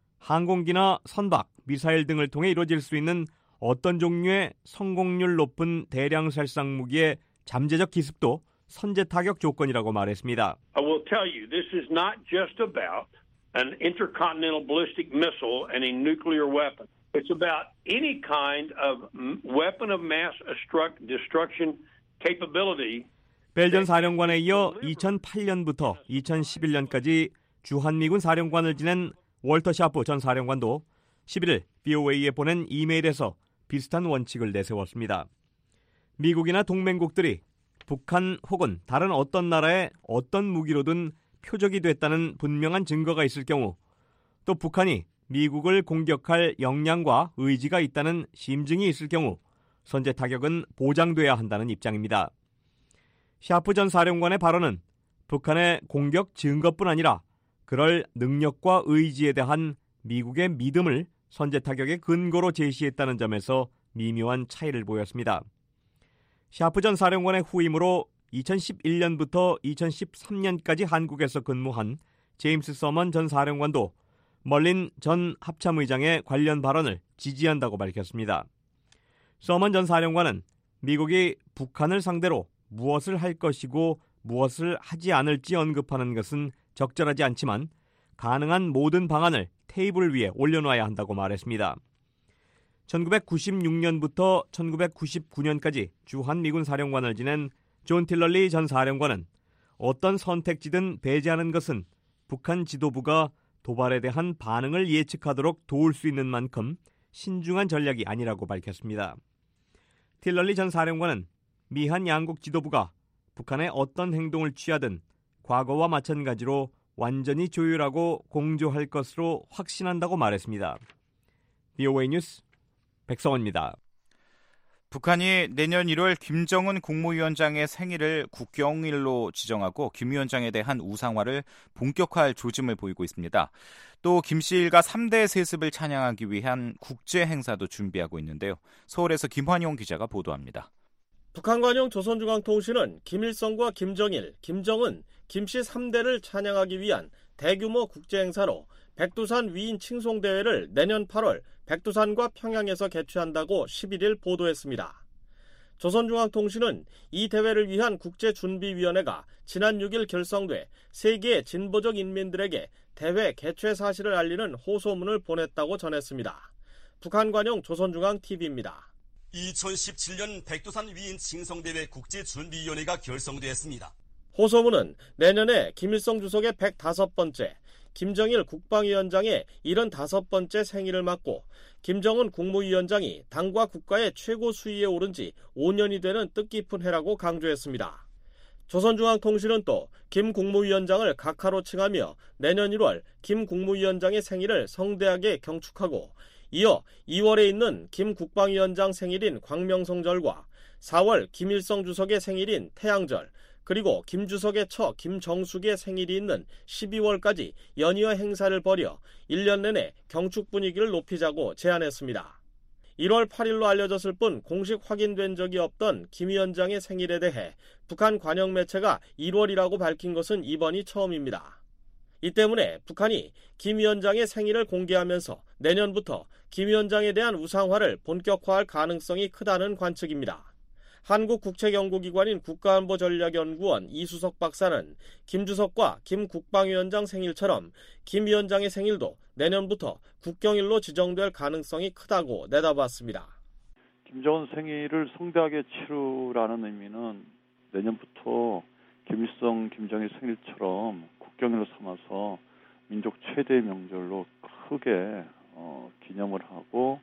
Speaker 13: 항공기나 선박, 미사일 등을 통해 이루어질 수 있는 어떤 종류의 성공률 높은 대량 살상 무기의 잠재적 기습도 선제 타격 조건이라고 말했습니다.
Speaker 2: I will tell you, this is not just about an intercontinental ballistic missile and a nuclear weapon. It's about any kind of weapon of mass destruction capability.
Speaker 13: 벨 전 사령관에 이어 이천팔년부터 이천십일년까지 주한미군 사령관을 지낸 월터 샤프 전 사령관도 십일일 브이오에이에 보낸 이메일에서 비슷한 원칙을 내세웠습니다. 미국이나 동맹국들이 북한 혹은 다른 어떤 나라의 어떤 무기로든 표적이 됐다는 분명한 증거가 있을 경우, 또 북한이 미국을 공격할 역량과 의지가 있다는 심증이 있을 경우 선제 타격은 보장돼야 한다는 입장입니다. 샤프 전 사령관의 발언은 북한의 공격 증거뿐 아니라 그럴 능력과 의지에 대한 미국의 믿음을 선제 타격의 근거로 제시했다는 점에서 미묘한 차이를 보였습니다. 샤프 전 사령관의 후임으로 이천십일년부터 이천십삼년까지 한국에서 근무한 제임스 서먼 전 사령관도 멀린 전 합참의장의 관련 발언을 지지한다고 밝혔습니다. 서먼 전 사령관은 미국이 북한을 상대로 무엇을 할 것이고 무엇을 하지 않을지 언급하는 것은 적절하지 않지만 가능한 모든 방안을 테이블 위에 올려놔야 한다고 말했습니다. 천구백구십육년부터 천구백구십구년까지 주한미군 사령관을 지낸 존 틸럴리 전 사령관은 어떤 선택지든 배제하는 것은 북한 지도부가 도발에 대한 반응을 예측하도록 도울 수 있는 만큼 신중한 전략이 아니라고 밝혔습니다. 틸럴리 전 사령관은 미한 양국 지도부가 북한의 어떤 행동을 취하든 과거와 마찬가지로 완전히 조율하고 공조할 것으로 확신한다고 말했습니다. 브이오에이 뉴스 백성원입니다.
Speaker 5: 북한이 내년 일월 김정은 국무위원장의 생일을 국경일로 지정하고 김 위원장에 대한 우상화를 본격화할 조짐을 보이고 있습니다. 또 김 씨 일가 삼대 세습을 찬양하기 위한 국제 행사도 준비하고 있는데요. 서울에서 김환용 기자가 보도합니다.
Speaker 1: 북한 관영 조선중앙통신은 김일성과 김정일, 김정은, 김씨 삼대를 찬양하기 위한 대규모 국제행사로 백두산 위인 칭송대회를 내년 팔월 백두산과 평양에서 개최한다고 십일일 보도했습니다. 조선중앙통신은 이 대회를 위한 국제준비위원회가 지난 육일 결성돼 세계의 진보적 인민들에게 대회 개최 사실을 알리는 호소문을 보냈다고 전했습니다. 북한 관영 조선중앙티비입니다.
Speaker 6: 이천십칠년 백두산 위인 칭송대회 국제준비위원회가 결성되었습니다.
Speaker 1: 호소문은 내년에 김일성 주석의 백다섯번째, 김정일 국방위원장의 칠십오번째 생일을 맞고 김정은 국무위원장이 당과 국가의 최고 수위에 오른 지 오년이 되는 뜻깊은 해라고 강조했습니다. 조선중앙통신은 또 김 국무위원장을 각하로 칭하며 내년 일월 김 국무위원장의 생일을 성대하게 경축하고 이어 이월에 있는 김 국방위원장 생일인 광명성절과 사월 김일성 주석의 생일인 태양절, 그리고 김 주석의 처 김정숙의 생일이 있는 십이월까지 연이어 행사를 벌여 일 년 내내 경축 분위기를 높이자고 제안했습니다. 일월 팔일로 알려졌을 뿐 공식 확인된 적이 없던 김 위원장의 생일에 대해 북한 관영 매체가 일월이라고 밝힌 것은 이번이 처음입니다. 이 때문에 북한이 김 위원장의 생일을 공개하면서 내년부터 김 위원장에 대한 우상화를 본격화할 가능성이 크다는 관측입니다. 한국국책연구기관인 국가안보전략연구원 이수석 박사는 김 주석과 김 국방위원장 생일처럼 김 위원장의 생일도 내년부터 국경일로 지정될 가능성이 크다고 내다봤습니다.
Speaker 3: 김정은 생일을 성대하게 치르라는 의미는 내년부터 김일성, 김정일 생일처럼 국경일로 삼아서 민족 최대의 명절로 크게 어, 기념을 하고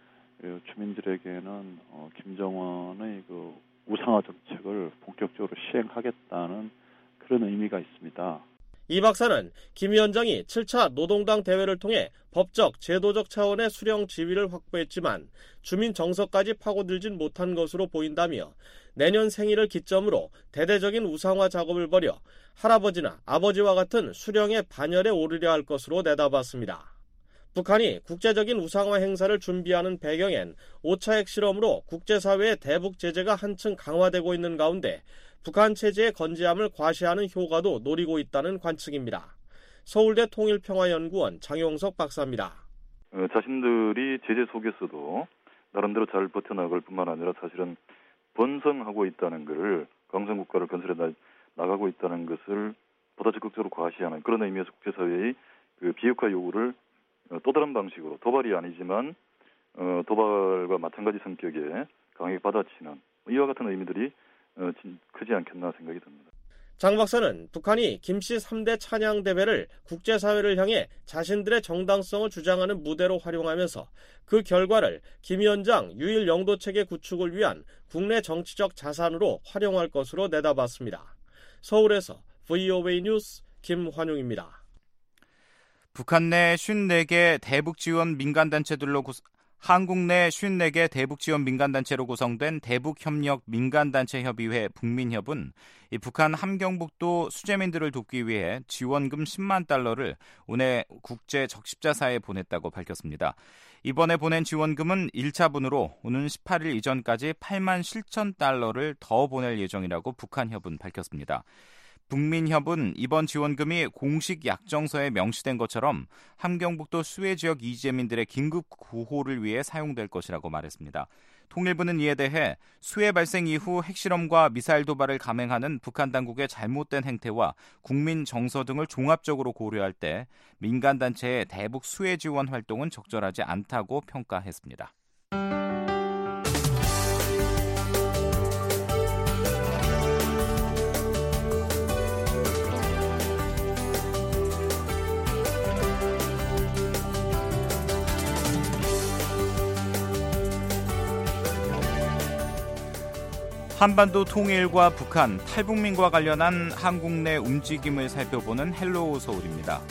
Speaker 3: 주민들에게는 어, 김정은의 그 우상화 정책을 본격적으로 시행하겠다는 그런 의미가 있습니다.
Speaker 1: 이 박사는 김 위원장이 칠 차 노동당 대회를 통해 법적, 제도적 차원의 수령 지위를 확보했지만 주민 정서까지 파고들진 못한 것으로 보인다며 내년 생일을 기점으로 대대적인 우상화 작업을 벌여 할아버지나 아버지와 같은 수령의 반열에 오르려 할 것으로 내다봤습니다. 북한이 국제적인 우상화 행사를 준비하는 배경엔 오 차 핵실험으로 국제사회의 대북 제재가 한층 강화되고 있는 가운데 북한 체제의 건재함을 과시하는 효과도 노리고 있다는 관측입니다. 서울대 통일평화연구원 장용석 박사입니다.
Speaker 7: 어, 자신들이 제재 속에서도 나름대로 잘 버텨나갈 뿐만 아니라 사실은 번성하고 있다는 것을 강성국가를 건설해 나, 나가고 있다는 것을 보다 적극적으로 과시하는 그런 의미에서 국제사회의 그 비핵화 요구를 어, 또 다른 방식으로 도발이 아니지만 어, 도발과 마찬가지 성격의 강하게 받아치는 이와 같은 의미들이 어, 크지 않겠나 생각이 듭니다.
Speaker 1: 장 박사는 북한이 김씨 삼 대 찬양대회를 국제사회를 향해 자신들의 정당성을 주장하는 무대로 활용하면서 그 결과를 김 위원장 유일 영도체계 구축을 위한 국내 정치적 자산으로 활용할 것으로 내다봤습니다. 서울에서 브이오에이 뉴스 김환용입니다.
Speaker 5: 북한 내 오십사 개 대북지원 민간단체들로 구... 한국 내 오십사 개 대북지원 민간단체로 구성된 대북협력 민간단체협의회 북민협은 이 북한 함경북도 수재민들을 돕기 위해 지원금 십만 달러를 오늘 국제적십자사에 보냈다고 밝혔습니다. 이번에 보낸 지원금은 일 차분으로 오는 십팔 일 이전까지 팔만 칠천 달러를 더 보낼 예정이라고 북한협은 밝혔습니다. 북민협은 이번 지원금이 공식 약정서에 명시된 것처럼 함경북도 수해 지역 이재민들의 긴급 구호를 위해 사용될 것이라고 말했습니다. 통일부는 이에 대해 수해 발생 이후 핵실험과 미사일 도발을 감행하는 북한 당국의 잘못된 행태와 국민 정서 등을 종합적으로 고려할 때 민간단체의 대북 수해 지원 활동은 적절하지 않다고 평가했습니다. 한반도 통일과 북한, 탈북민과 관련한 한국 내 움직임을 살펴보는 헬로우 서울입니다.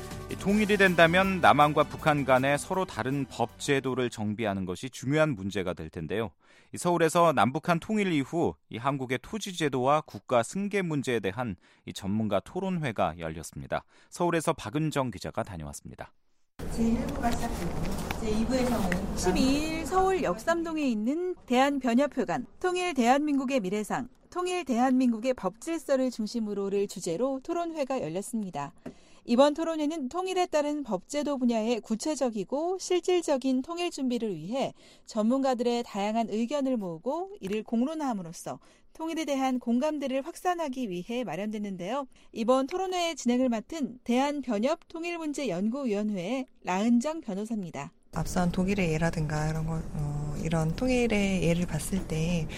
Speaker 5: 통일이 된다면 남한과 북한 간에 서로 다른 법 제도를 정비하는 것이 중요한 문제가 될 텐데요. 서울에서 남북한 통일 이후 이 한국의 토지 제도와 국가 승계 문제에 대한 이 전문가 토론회가 열렸습니다. 서울에서 박은정 기자가 다녀왔습니다.
Speaker 23: 제일 부가 시작되고 제이 부에서는 십이 일 서울 역삼동에 있는 대한변협회관 통일 대한민국의 미래상 통일 대한민국의 법질서를 중심으로를 주제로 토론회가 열렸습니다. 이번 토론회는 통일에 따른 법제도 분야의 구체적이고 실질적인 통일 준비를 위해 전문가들의 다양한 의견을 모으고 이를 공론화함으로써 통일에 대한 공감대를 확산하기 위해 마련됐는데요. 이번 토론회의 진행을 맡은 대한변협 통일문제연구위원회의 라은정 변호사입니다.
Speaker 24: 앞선 독일의 예라든가 이런 거, 어, 이런 통일의 예를 봤을 때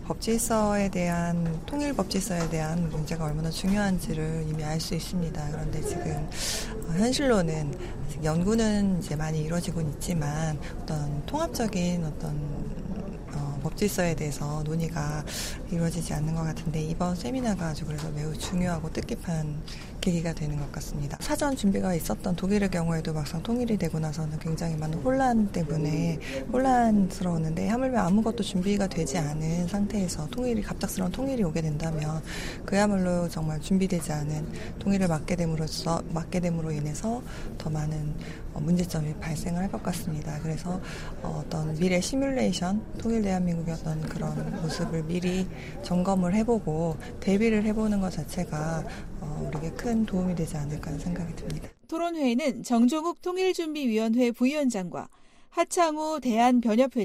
Speaker 24: 법질서에 대한 통일 법질서에 대한 문제가 얼마나 중요한지를 이미 알 수 있습니다. 그런데 지금 어, 현실로는 아직 연구는 이제 많이 이루어지고는 있지만 어떤 통합적인 어떤 어, 법질서에 대해서 논의가 이루어지지 않는 것 같은데 이번 세미나가 아주 그래서 매우 중요하고 뜻깊은 계기가 되는 것 같습니다. 사전 준비가 있었던 독일의 경우에도 막상 통일이 되고 나서는 굉장히 많은 혼란 때문에 혼란스러웠는데 하물며 아무것도 준비가 되지 않은 상태에서 통일이 갑작스러운 통일이 오게 된다면 그야말로 정말 준비되지 않은 통일을 맞게 됨으로써 맞게 됨으로 인해서 더 많은 문제점이 발생을 할 것 같습니다. 그래서 어떤 미래 시뮬레이션, 통일 대한민국의 어떤 그런 모습을 미리 점검을 해보고 대비를 해보는 것 자체가 우리에게 큰 도움이 되지 않을까 하는 생각이 듭니다.
Speaker 23: 토론회에는 정종욱 통일준비위원회 부위원장과 하창우 대한변협회장,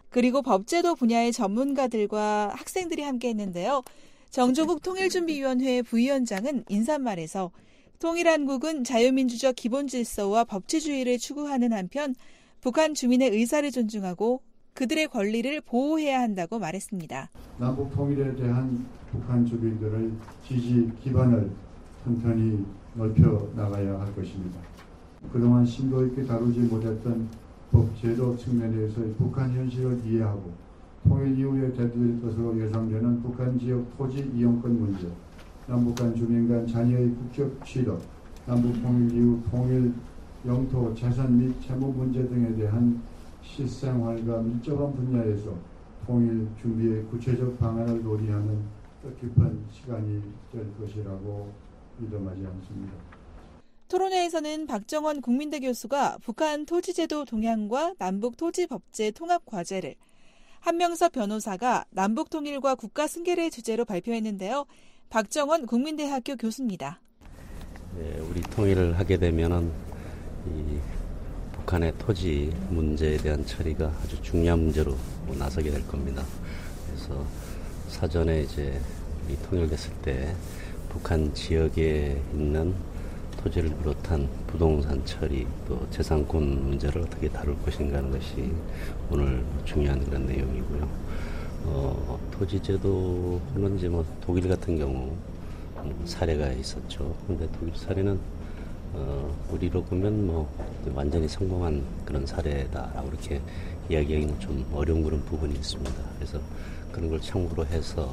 Speaker 23: 그리고 법제도 분야의 전문가들과 학생들이 함께했는데요. 정조국 통일준비위원회 부위원장은 인사말에서 통일한국은 자유민주적 기본질서와 법치주의를 추구하는 한편 북한 주민의 의사를 존중하고 그들의 권리를 보호해야 한다고 말했습니다.
Speaker 9: 남북 통일에 대한 북한 주민들의 지지 기반을 튼튼히 넓혀 나가야 할 것입니다. 그동안 심도 있게 다루지 못했던 법제도 측면에서의 북한 현실을 이해하고 통일 이후에 대두될 것으로 예상되는 북한 지역 토지 이용권 문제, 남북한 주민 간 자녀의 국적 취득, 남북 통일 이후 통일 영토 재산 및 채무 문제 등에 대한 실생활과 밀접한 분야에서 통일 준비의 구체적 방안을 논의하는 뜻깊은 시간이 될 것이라고 믿음하지 않습니다.
Speaker 23: 토론회에서는 박정원 국민대 교수가 북한 토지제도 동향과 남북 토지법제 통합 과제를, 한명섭 변호사가 남북 통일과 국가 승계를 주제로 발표했는데요. 박정원 국민대학교 교수입니다.
Speaker 10: 네, 우리 통일을 하게 되면은 이 북한의 토지 문제에 대한 처리가 아주 중요한 문제로 나서게 될 겁니다. 그래서 사전에 이제 우리 통일됐을 때 북한 지역에 있는 토지를 비롯한 부동산 처리 또 재산권 문제를 어떻게 다룰 것인가 하는 것이 오늘 중요한 그런 내용이고요. 어, 토지제도는 이제 뭐 독일 같은 경우 사례가 있었죠. 근데 독일 사례는 어, 우리로 보면 뭐 완전히 성공한 그런 사례다라고 이렇게 이야기하기는 좀 어려운 그런 부분이 있습니다. 그래서 그런 걸 참고로 해서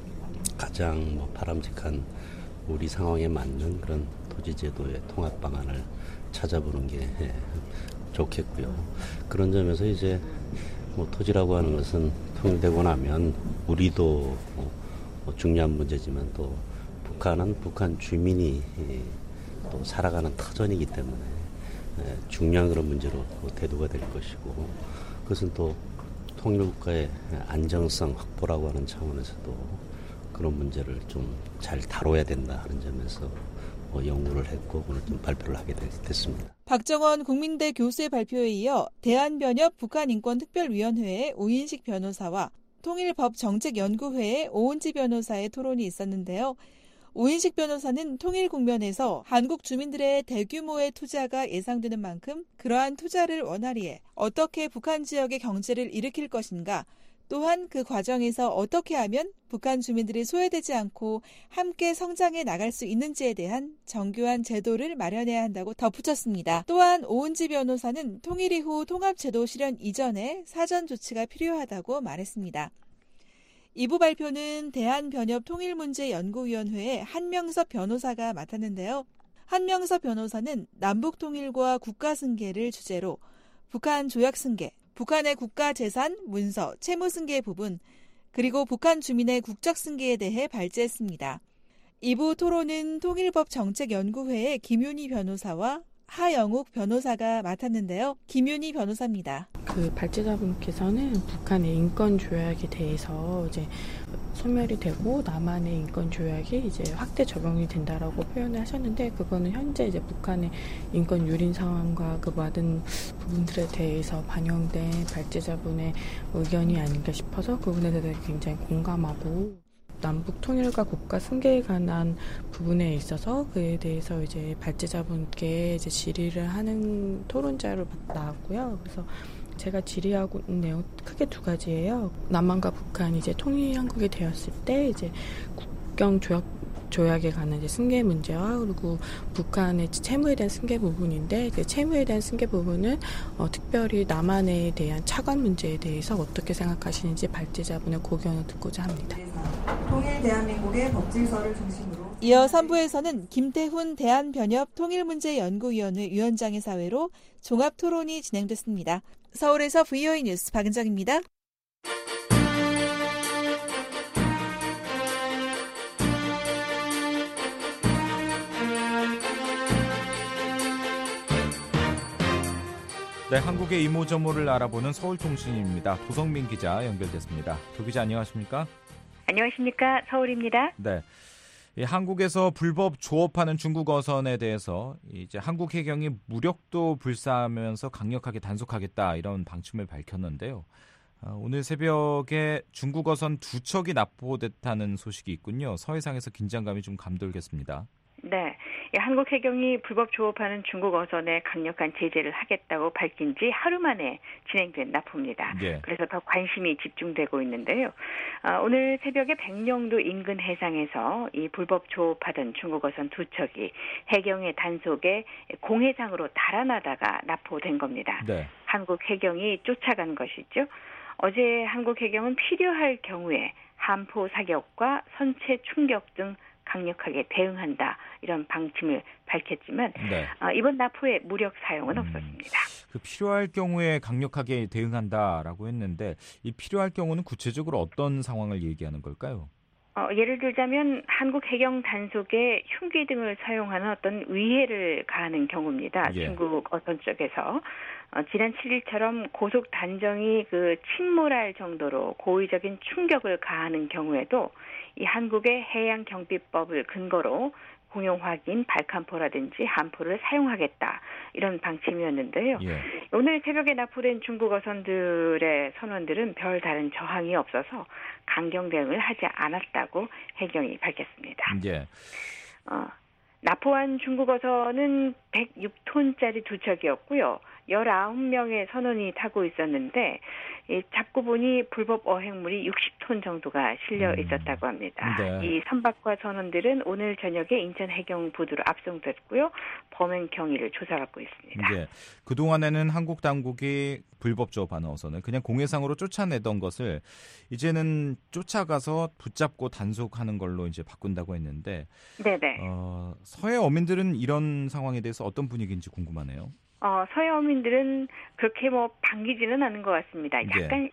Speaker 10: 가장 뭐 바람직한 우리 상황에 맞는 그런 토지제도의 통합 방안을 찾아보는 게 좋겠고요. 그런 점에서 이제 뭐 토지라고 하는 것은 통일되고 나면 우리도 뭐 중요한 문제지만 또 북한은 북한 주민이 또 살아가는 터전이기 때문에 중요한 그런 문제로 대두가 될 것이고, 그것은 또 통일국가의 안정성 확보라고 하는 차원에서도 그런 문제를 좀 잘 다뤄야 된다 하는 점에서 뭐 연구를 했고 오늘 좀 발표를 하게 됐습니다.
Speaker 23: 박정원 국민대 교수의 발표에 이어 대한변협 북한인권특별위원회의 오인식 변호사와 통일법정책연구회의 오은지 변호사의 토론이 있었는데요. 오인식 변호사는 통일 국면에서 한국 주민들의 대규모의 투자가 예상되는 만큼 그러한 투자를 원활히해 어떻게 북한 지역의 경제를 일으킬 것인가, 또한 그 과정에서 어떻게 하면 북한 주민들이 소외되지 않고 함께 성장해 나갈 수 있는지에 대한 정교한 제도를 마련해야 한다고 덧붙였습니다. 또한 오은지 변호사는 통일 이후 통합제도 실현 이전에 사전 조치가 필요하다고 말했습니다. 이 부 발표는 대한변협 통일문제연구위원회의 한명섭 변호사가 맡았는데요. 한명섭 변호사는 남북통일과 국가승계를 주제로 북한 조약승계, 북한의 국가재산, 문서, 채무승계 부분, 그리고 북한 주민의 국적승계에 대해 발제했습니다. 이 부 토론은 통일법정책연구회의 김윤희 변호사와 하영욱 변호사가 맡았는데요. 김윤희 변호사입니다.
Speaker 11: 그 발제자분께서는 북한의 인권 조약에 대해서 이제 소멸이 되고 남한의 인권 조약이 이제 확대 적용이 된다라고 표현을 하셨는데, 그거는 현재 이제 북한의 인권 유린 상황과 그 많은 부분들에 대해서 반영된 발제자분의 의견이 아닌가 싶어서 그 부분에 대해서 굉장히 공감하고, 남북 통일과 국가 승계에 관한 부분에 있어서 그에 대해서 이제 발제자분께 이제 질의를 하는 토론자로 나왔고요. 그래서 제가 질의하고 있는 내용 크게 두 가지예요. 남한과 북한이 이제 통일한국이 되었을 때 이제 국경 조약 조약에 관한 이제 승계 문제와 그리고 북한의 채무에 대한 승계 부분인데, 그 채무에 대한 승계 부분은 어, 특별히 남한에 대한 차관 문제에 대해서 어떻게 생각하시는지 발제자분의 고견을 듣고자 합니다.
Speaker 23: 통일 대한민국의 법질서를 중심으로 이어 삼 부에서는 김태훈 대한변협 통일문제연구위원회 위원장의 사회로 종합토론이 진행됐습니다. 서울에서 브이오에이 뉴스 박은정입니다.
Speaker 5: 네, 한국의 이모저모를 알아보는 서울통신입니다. 도성민 기자 연결됐습니다. 도 기자 안녕하십니까?
Speaker 12: 안녕하십니까? 서울입니다.
Speaker 5: 네, 이 한국에서 불법 조업하는 중국 어선에 대해서 이제 한국 해경이 무력도 불사하면서 강력하게 단속하겠다 이런 방침을 밝혔는데요. 오늘 새벽에 중국 어선 두 척이 납포됐다는 소식이 있군요. 서해상에서 긴장감이 좀 감돌겠습니다.
Speaker 12: 네, 한국 해경이 불법 조업하는 중국 어선에 강력한 제재를 하겠다고 밝힌 지 하루 만에 진행된 납포입니다. 예. 그래서 더 관심이 집중되고 있는데요. 아, 오늘 새벽에 백령도 인근 해상에서 이 불법 조업하던 중국 어선 두 척이 해경의 단속에 공해상으로 달아나다가 납포된 겁니다. 네. 한국 해경이 쫓아간 것이죠. 어제 한국 해경은 필요할 경우에 함포 사격과 선체 충격 등 강력하게 대응한다 이런 방침을 밝혔지만 네. 어, 이번 납포의 무력 사용은 음, 없었습니다.
Speaker 5: 그 필요할 경우에 강력하게 대응한다라고 했는데 이 필요할 경우는 구체적으로 어떤 상황을 얘기하는 걸까요?
Speaker 12: 어, 예를 들자면 한국 해경 단속에 흉기 등을 사용하는 어떤 위해를 가하는 경우입니다. 예. 중국 어선 쪽에서 어, 지난 칠 일처럼 고속 단정이 그 침몰할 정도로 고의적인 충격을 가하는 경우에도 이 한국의 해양 경비법을 근거로 공용 확인, 발칸포라든지 함포를 사용하겠다 이런 방침이었는데요. 예. 오늘 새벽에 납포된 중국 어선들의 선원들은 별 다른 저항이 없어서 강경 대응을 하지 않았다고 해경이 밝혔습니다. 예. 어, 납포한 중국 어선은 백육 톤짜리 두 척이었고요. 열아홉 명의 선원이 타고 있었는데 이 잡고 보니 불법 어획물이 육십 톤 정도가 실려 있었다고 합니다. 음, 네. 이 선박과 선원들은 오늘 저녁에 인천 해경 부두로 압송됐고요. 범행 경위를 조사받고 있습니다.
Speaker 5: 네. 그동안에는 한국 당국이 불법 조업하는 어선을 그냥 공해상으로 쫓아내던 것을 이제는 쫓아가서 붙잡고 단속하는 걸로 이제 바꾼다고 했는데 네네. 어, 서해 어민들은 이런 상황에 대해서 어떤 분위기인지 궁금하네요.
Speaker 12: 어, 서해 어민들은 그렇게 뭐 반기지는 않은 것 같습니다. 약간 예.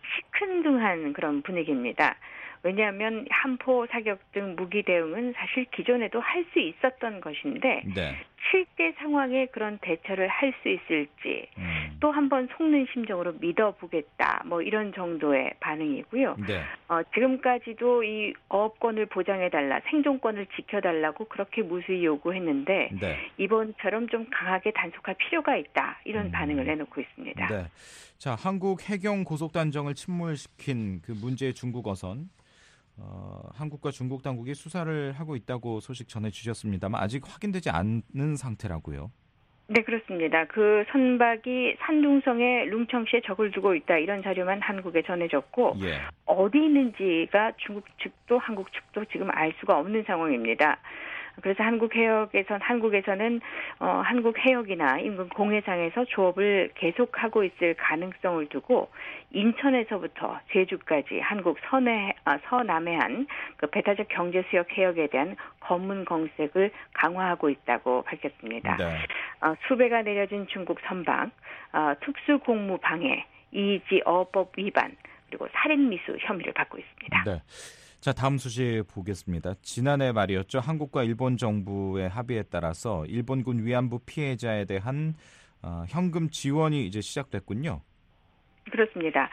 Speaker 12: 시큰둥한 그런 분위기입니다. 왜냐하면 함포 사격 등 무기 대응은 사실 기존에도 할 수 있었던 것인데 네. 실제 상황에 그런 대처를 할 수 있을지 음. 또 한번 속는 심정으로 믿어보겠다 뭐 이런 정도의 반응이고요. 네. 어, 지금까지도 이 어업권을 보장해달라 생존권을 지켜달라고 그렇게 무수히 요구했는데 네. 이번처럼 좀 강하게 단속할 필요가 있다 이런 음. 반응을 내놓고 있습니다. 네.
Speaker 5: 자, 한국 해경 고속단정을 침몰시킨 그 문제의 중국 어선 어, 한국과 중국 당국이 수사를 하고 있다고 소식 전해주셨습니다만 아직 확인되지 않는 상태라고요.
Speaker 12: 네, 그렇습니다. 그 선박이 산둥성에 룽청시에 적을 두고 있다 이런 자료만 한국에 전해졌고 예. 어디 있는지가 중국 측도 한국 측도 지금 알 수가 없는 상황입니다. 그래서 한국 해역에선 한국에서는 어, 한국 해역이나 인근 공해상에서 조업을 계속하고 있을 가능성을 두고 인천에서부터 제주까지 한국 서해 아, 서남해안 그 배타적 경제수역 해역에 대한 검문 검색을 강화하고 있다고 밝혔습니다. 네. 어, 수배가 내려진 중국 선박, 어, 특수공무 방해, 이지 어법 위반 그리고 살인미수 혐의를 받고 있습니다.
Speaker 5: 네. 자, 다음 소식 보겠습니다. 지난해 말이었죠. 한국과 일본 정부의 합의에 따라서 일본군 위안부 피해자에 대한 어, 현금 지원이 이제 시작됐군요.
Speaker 12: 그렇습니다.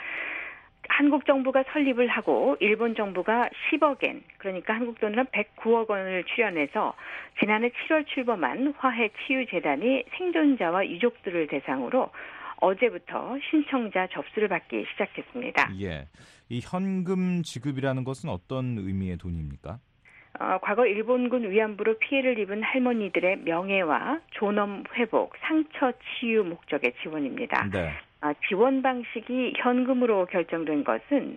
Speaker 12: 한국 정부가 설립을 하고 일본 정부가 십억엔, 그러니까 한국 돈으로 백구억 원을 출연해서 지난해 칠월 출범한 화해치유재단이 생존자와 유족들을 대상으로 어제부터 신청자 접수를 받기 시작했습니다.
Speaker 5: 예, 이 현금 지급이라는 것은 어떤 의미의 돈입니까?
Speaker 12: 어, 과거 일본군 위안부로 피해를 입은 할머니들의 명예와 존엄 회복, 상처 치유 목적의 지원입니다. 네. 어, 지원 방식이 현금으로 결정된 것은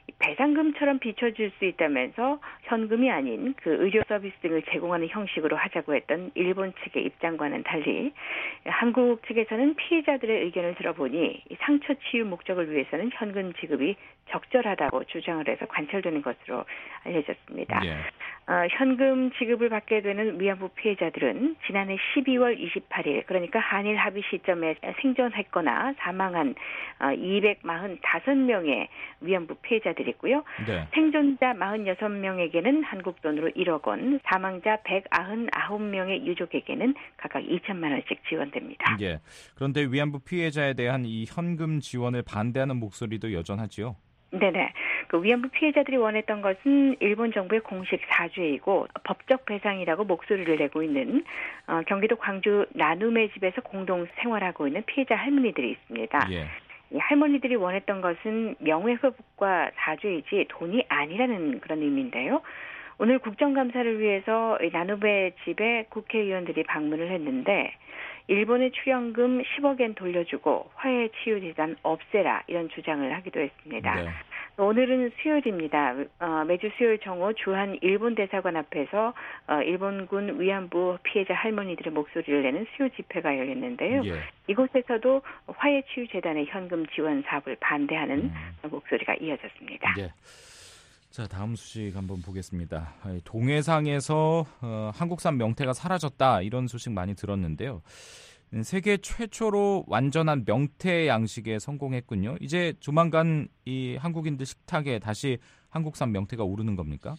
Speaker 12: 배상금처럼 비춰줄 수 있다면서 현금이 아닌 그 의료 서비스 등을 제공하는 형식으로 하자고 했던 일본 측의 입장과는 달리 한국 측에서는 피해자들의 의견을 들어보니 상처 치유 목적을 위해서는 현금 지급이 적절하다고 주장을 해서 관철되는 것으로 알려졌습니다. 예. 어, 현금 지급을 받게 되는 위안부 피해자들은 지난해 십이월 이십팔일 그러니까 한일 합의 시점에 생존했거나 사망한 어, 이백사십오 명의 위안부 피해자들이고요. 네. 생존자 사십육 명에게는 한국 돈으로 일억 원, 사망자 백구십구 명의 유족에게는 각각 이천만 원씩 지원됩니다.
Speaker 5: 예. 그런데 위안부 피해자에 대한 이 현금 지원을 반대하는 목소리도 여전하지요?
Speaker 12: 네네. 그 위안부 피해자들이 원했던 것은 일본 정부의 공식 사죄이고 법적 배상이라고 목소리를 내고 있는 어, 경기도 광주 나눔의 집에서 공동 생활하고 있는 피해자 할머니들이 있습니다. 예. 이 할머니들이 원했던 것은 명예회복과 사죄이지 돈이 아니라는 그런 의미인데요. 오늘 국정감사를 위해서 나누베 집에 국회의원들이 방문을 했는데 일본의 출연금 십억엔 돌려주고 화해치유재단 없애라 이런 주장을 하기도 했습니다. 네. 오늘은 수요일입니다. 어, 매주 수요일 정오 주한 일본 대사관 앞에서 어, 일본군 위안부 피해자 할머니들의 목소리를 내는 수요 집회가 열렸는데요. 예. 이곳에서도 화해치유재단의 현금 지원 사업을 반대하는 음. 목소리가 이어졌습니다.
Speaker 5: 예. 자, 다음 소식 한번 보겠습니다. 동해상에서 어, 한국산 명태가 사라졌다 이런 소식 많이 들었는데요. 세계 최초로 완전한 명태 양식에 성공했군요. 이제 조만간 이 한국인들 식탁에 다시 한국산 명태가 오르는 겁니까?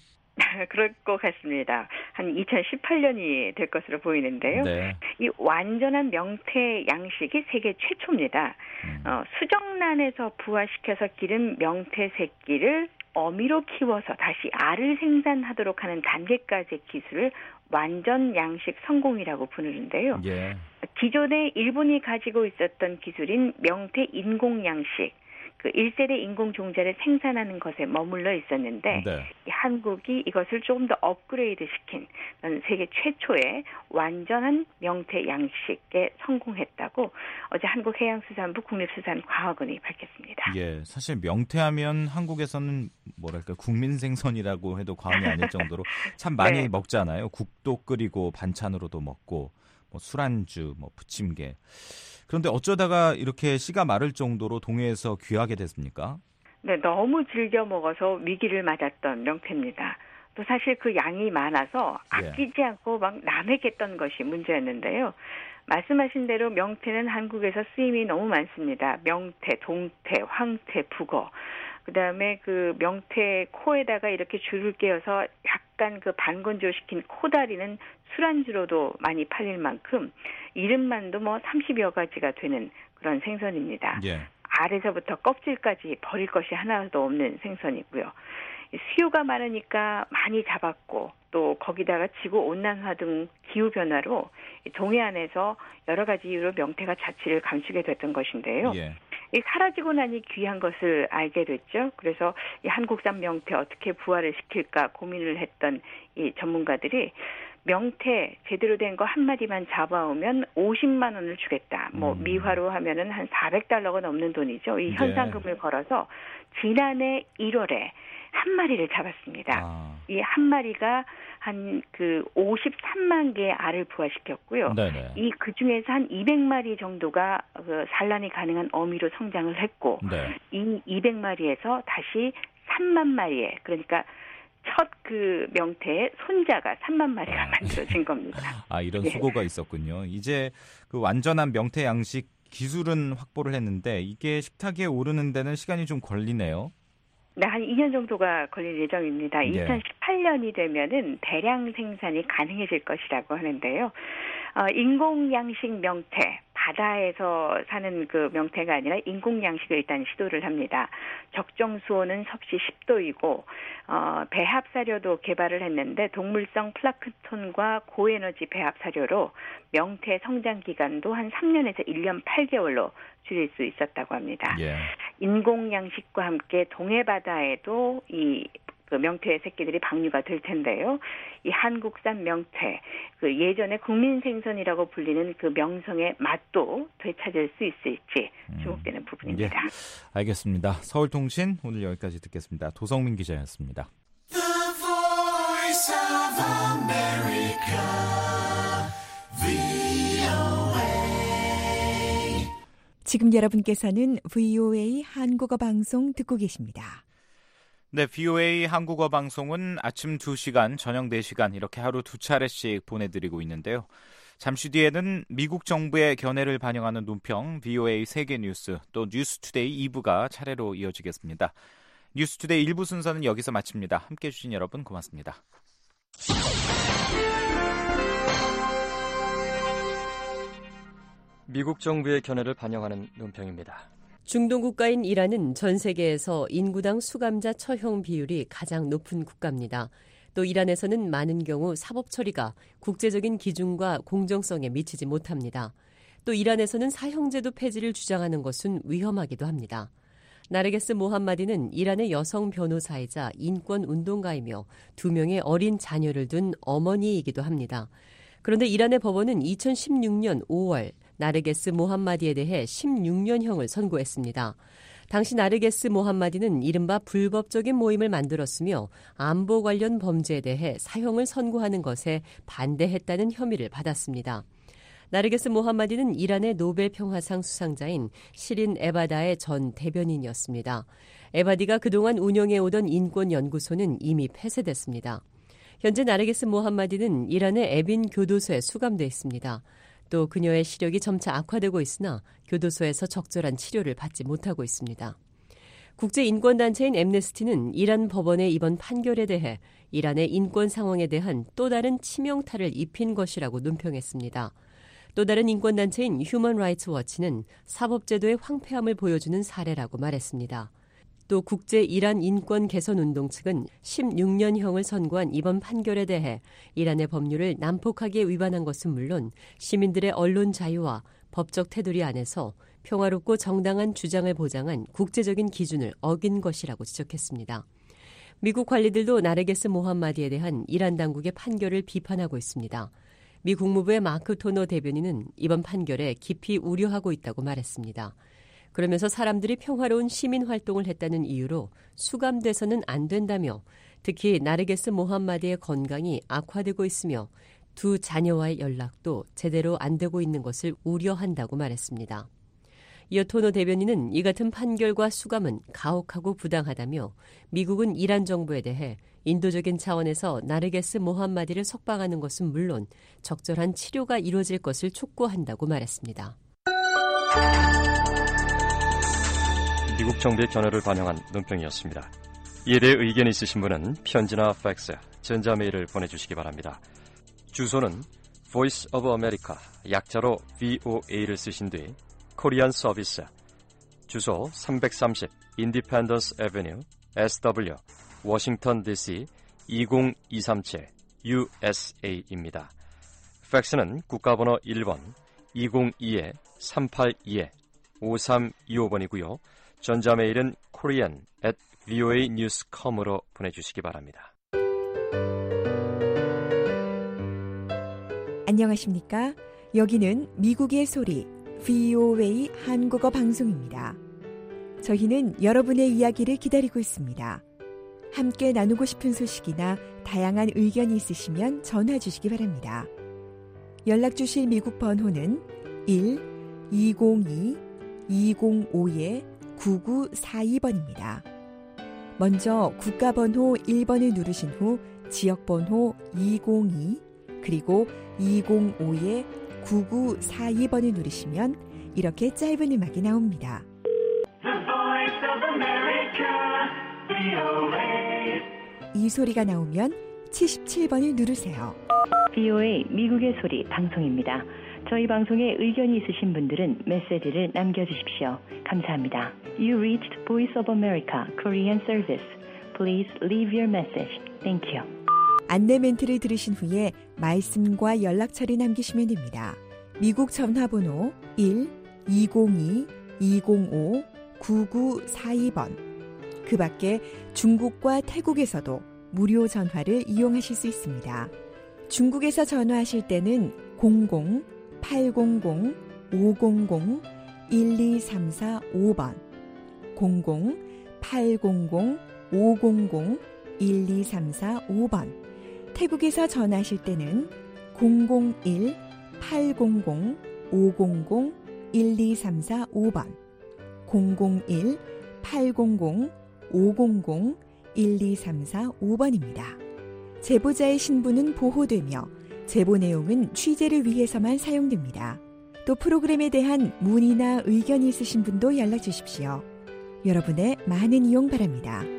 Speaker 12: 그럴 것 같습니다. 한 이천십팔 년이 될 것으로 보이는데요. 네. 이 완전한 명태 양식이 세계 최초입니다. 음. 어, 수정란에서 부화시켜서 기른 명태 새끼를 어미로 키워서 다시 알을 생산하도록 하는 단계까지의 기술을 완전 양식 성공이라고 부르는데요. 예. 기존에 일본이 가지고 있었던 기술인 명태 인공 양식, 그 일 세대 인공 종자를 생산하는 것에 머물러 있었는데 네. 한국이 이것을 조금 더 업그레이드 시킨 세계 최초의 완전한 명태 양식에 성공했다고 어제 한국해양수산부 국립수산과학원이 밝혔습니다.
Speaker 5: 예, 사실 명태하면 한국에서는 뭐랄까 국민 생선이라고 해도 과언이 아닐 정도로 참 많이 네. 먹잖아요. 국도 끓이고 반찬으로도 먹고 뭐 술안주, 뭐 부침개. 그런데 어쩌다가 이렇게 씨가 마를 정도로 동해에서 귀하게 됐습니까?
Speaker 12: 네, 너무 즐겨 먹어서 위기를 맞았던 명태입니다. 또 사실 그 양이 많아서 아끼지 예. 않고 막 남에겠던 것이 문제였는데요. 말씀하신 대로 명태는 한국에서 쓰임이 너무 많습니다. 명태, 동태, 황태, 북어. 그다음에 그 명태 코에다가 이렇게 줄을 끼워서 약간 그 반건조시킨 코다리는 술안주로도 많이 팔릴 만큼 이름만도 뭐 삼십여 가지가 되는 그런 생선입니다. 예. 알에서부터 껍질까지 버릴 것이 하나도 없는 생선이고요. 수요가 많으니까 많이 잡았고 또 거기다가 지구온난화 등 기후변화로 동해안에서 여러 가지 이유로 명태가 자취를 감추게 됐던 것인데요. 예. 이 사라지고 나니 귀한 것을 알게 됐죠. 그래서 이 한국산 명태 어떻게 부활을 시킬까 고민을 했던 이 전문가들이 명태 제대로 된 거 한 마리만 잡아오면 오십만 원을 주겠다. 뭐 음. 미화로 하면은 한 사백 달러가 넘는 돈이죠. 이 현상금을 네. 걸어서 지난해 일월에 한 마리를 잡았습니다. 아. 이 한 마리가 한 그 오십삼만 개의 알을 부화시켰고요. 네네. 이 그 중에서 한 이백 마리 정도가 그 산란이 가능한 어미로 성장을 했고, 네. 이 이백 마리에서 다시 삼만 마리에 그러니까 첫 그 명태의 손자가 삼만 마리가 아. 만들어진 겁니다.
Speaker 5: 아 이런 네. 수고가 있었군요. 이제 그 완전한 명태 양식 기술은 확보를 했는데 이게 식탁에 오르는 데는 시간이 좀 걸리네요.
Speaker 12: 네, 한 이 년 정도가 걸릴 예정입니다. 네. 이천십팔 년이 되면은 대량 생산이 가능해질 것이라고 하는데요. 어, 인공 양식 명태, 바다에서 사는 그 명태가 아니라 인공 양식을 일단 시도를 합니다. 적정 수온은 섭씨 십 도이고 어, 배합 사료도 개발을 했는데 동물성 플랑크톤과 고에너지 배합 사료로 명태 성장 기간도 한 삼 년에서 일 년 팔 개월로 줄일 수 있었다고 합니다. 예. 인공 양식과 함께 동해 바다에도 이 그 명태의 새끼들이 방류가 될 텐데요. 이 한국산 명태, 그 예전에 국민 생선이라고 불리는 그 명성의 맛도 되찾을 수 있을지 주목되는 음. 부분입니다.
Speaker 5: 예. 알겠습니다. 서울통신 오늘 여기까지 듣겠습니다. 도성민 기자였습니다. The Voice of America,
Speaker 23: 브이오에이. 지금 여러분께서는 브이오에이 한국어 방송 듣고 계십니다.
Speaker 5: 네, 브이오에이 한국어 방송은 아침 두 시간, 저녁 네 시간 이렇게 하루 두 차례씩 보내드리고 있는데요. 잠시 뒤에는 미국 정부의 견해를 반영하는 논평, 브이오에이 세계 뉴스, 또 뉴스투데이 이 부가 차례로 이어지겠습니다. 뉴스투데이 일 부 순서는 여기서 마칩니다. 함께해 주신 여러분 고맙습니다.
Speaker 8: 미국 정부의 견해를 반영하는 논평입니다.
Speaker 14: 중동 국가인 이란은 전 세계에서 인구당 수감자 처형 비율이 가장 높은 국가입니다. 또 이란에서는 많은 경우 사법 처리가 국제적인 기준과 공정성에 미치지 못합니다. 또 이란에서는 사형제도 폐지를 주장하는 것은 위험하기도 합니다. 나르게스 모함마디는 이란의 여성 변호사이자 인권운동가이며 두 명의 어린 자녀를 둔 어머니이기도 합니다. 그런데 이란의 법원은 이천십육 년 오월 나르게스 모함마디에 대해 십육 년형을 선고했습니다. 당시 나르게스 모함마디는 이른바 불법적인 모임을 만들었으며 안보 관련 범죄에 대해 사형을 선고하는 것에 반대했다는 혐의를 받았습니다. 나르게스 모함마디는 이란의 노벨 평화상 수상자인 시린 에바다의 전 대변인이었습니다. 에바디가 그동안 운영해오던 인권연구소는 이미 폐쇄됐습니다. 현재 나르게스 모함마디는 이란의 에빈 교도소에 수감돼 있습니다. 또 그녀의 시력이 점차 악화되고 있으나 교도소에서 적절한 치료를 받지 못하고 있습니다. 국제인권단체인 엠네스티는 이란 법원의 이번 판결에 대해 이란의 인권 상황에 대한 또 다른 치명타를 입힌 것이라고 논평했습니다. 또 다른 인권단체인 휴먼 라이츠 워치는 사법제도의 황폐함을 보여주는 사례라고 말했습니다. 또 국제 이란 인권 개선 운동 측은 십육 년형을 선고한 이번 판결에 대해 이란의 법률을 난폭하게 위반한 것은 물론 시민들의 언론 자유와 법적 테두리 안에서 평화롭고 정당한 주장을 보장한 국제적인 기준을 어긴 것이라고 지적했습니다. 미국 관리들도 나르게스 모함마디에 대한 이란 당국의 판결을 비판하고 있습니다. 미 국무부의 마크 토너 대변인은 이번 판결에 깊이 우려하고 있다고 말했습니다. 그러면서 사람들이 평화로운 시민 활동을 했다는 이유로 수감돼서는 안 된다며 특히 나르게스 모함마디의 건강이 악화되고 있으며 두 자녀와의 연락도 제대로 안 되고 있는 것을 우려한다고 말했습니다. 이어 토너 대변인은 이 같은 판결과 수감은 가혹하고 부당하다며 미국은 이란 정부에 대해 인도적인 차원에서 나르게스 모함마디를 석방하는 것은 물론 적절한 치료가 이루어질 것을 촉구한다고 말했습니다.
Speaker 8: 미국 정부의 견해를 반영한 논평이었습니다. 이에 대해 의견이 있으신 분은 편지나 팩스, 전자메일을 보내주시기 바랍니다. 주소는 Voice of America, 약자로 브이오에이를 쓰신 뒤 코리안 서비스, 주소 삼백삼십 Independence Avenue, 에스더블유, 워싱턴 디씨 이공이삼칠 유에스에이입니다. 팩스는 국가번호 일 번 이공이 삼팔이 오삼이오 번이고요. 전자메일은 korean at 브이오에이 뉴스 닷 컴으로 보내주시기 바랍니다.
Speaker 15: 안녕하십니까? 여기는 미국의 소리 브이오에이 한국어 방송입니다. 저희는 여러분의 이야기를 기다리고 있습니다. 함께 나누고 싶은 소식이나 다양한 의견이 있으시면 전화 주시기 바랍니다. 연락 주실 미국 번호는 일 이공이 이공오 구구사이 번입니다. 먼저 국가번호 일 번을 누르신 후 지역번호 이공이 그리고 이공오 구구사이 번을 누르시면 이렇게 짧은 음악이 나옵니다. 이 소리가 나오면 칠십칠 번을 누르세요.
Speaker 16: 브이오에이 미국의 소리 방송입니다. 저희 방송에 의견이 있으신 분들은 메시지를 남겨주십시오. 감사합니다. You reached Voice of America Korean Service. Please leave your message. Thank you.
Speaker 15: 안내 멘트를 들으신 후에 말씀과 연락처를 남기시면 됩니다. 미국 전화번호 일 이공이 이공오 구구사이 번. 그 밖에 중국과 태국에서도 무료 전화를 이용하실 수 있습니다. 중국에서 전화하실 때는 공공 팔공공 오공공 일이삼사오 번, 공공 팔공공 오공공 일이삼사오 번. 태국에서 전화하실 때는 공공일 팔공공 오공공 일이삼사오 번, 공공일 팔공공 오공공 일이삼사오 번입니다. 제보자의 신분은 보호되며 제보 내용은 취재를 위해서만 사용됩니다. 또 프로그램에 대한 문의나 의견이 있으신 분도 연락 주십시오. 여러분의 많은 이용 바랍니다.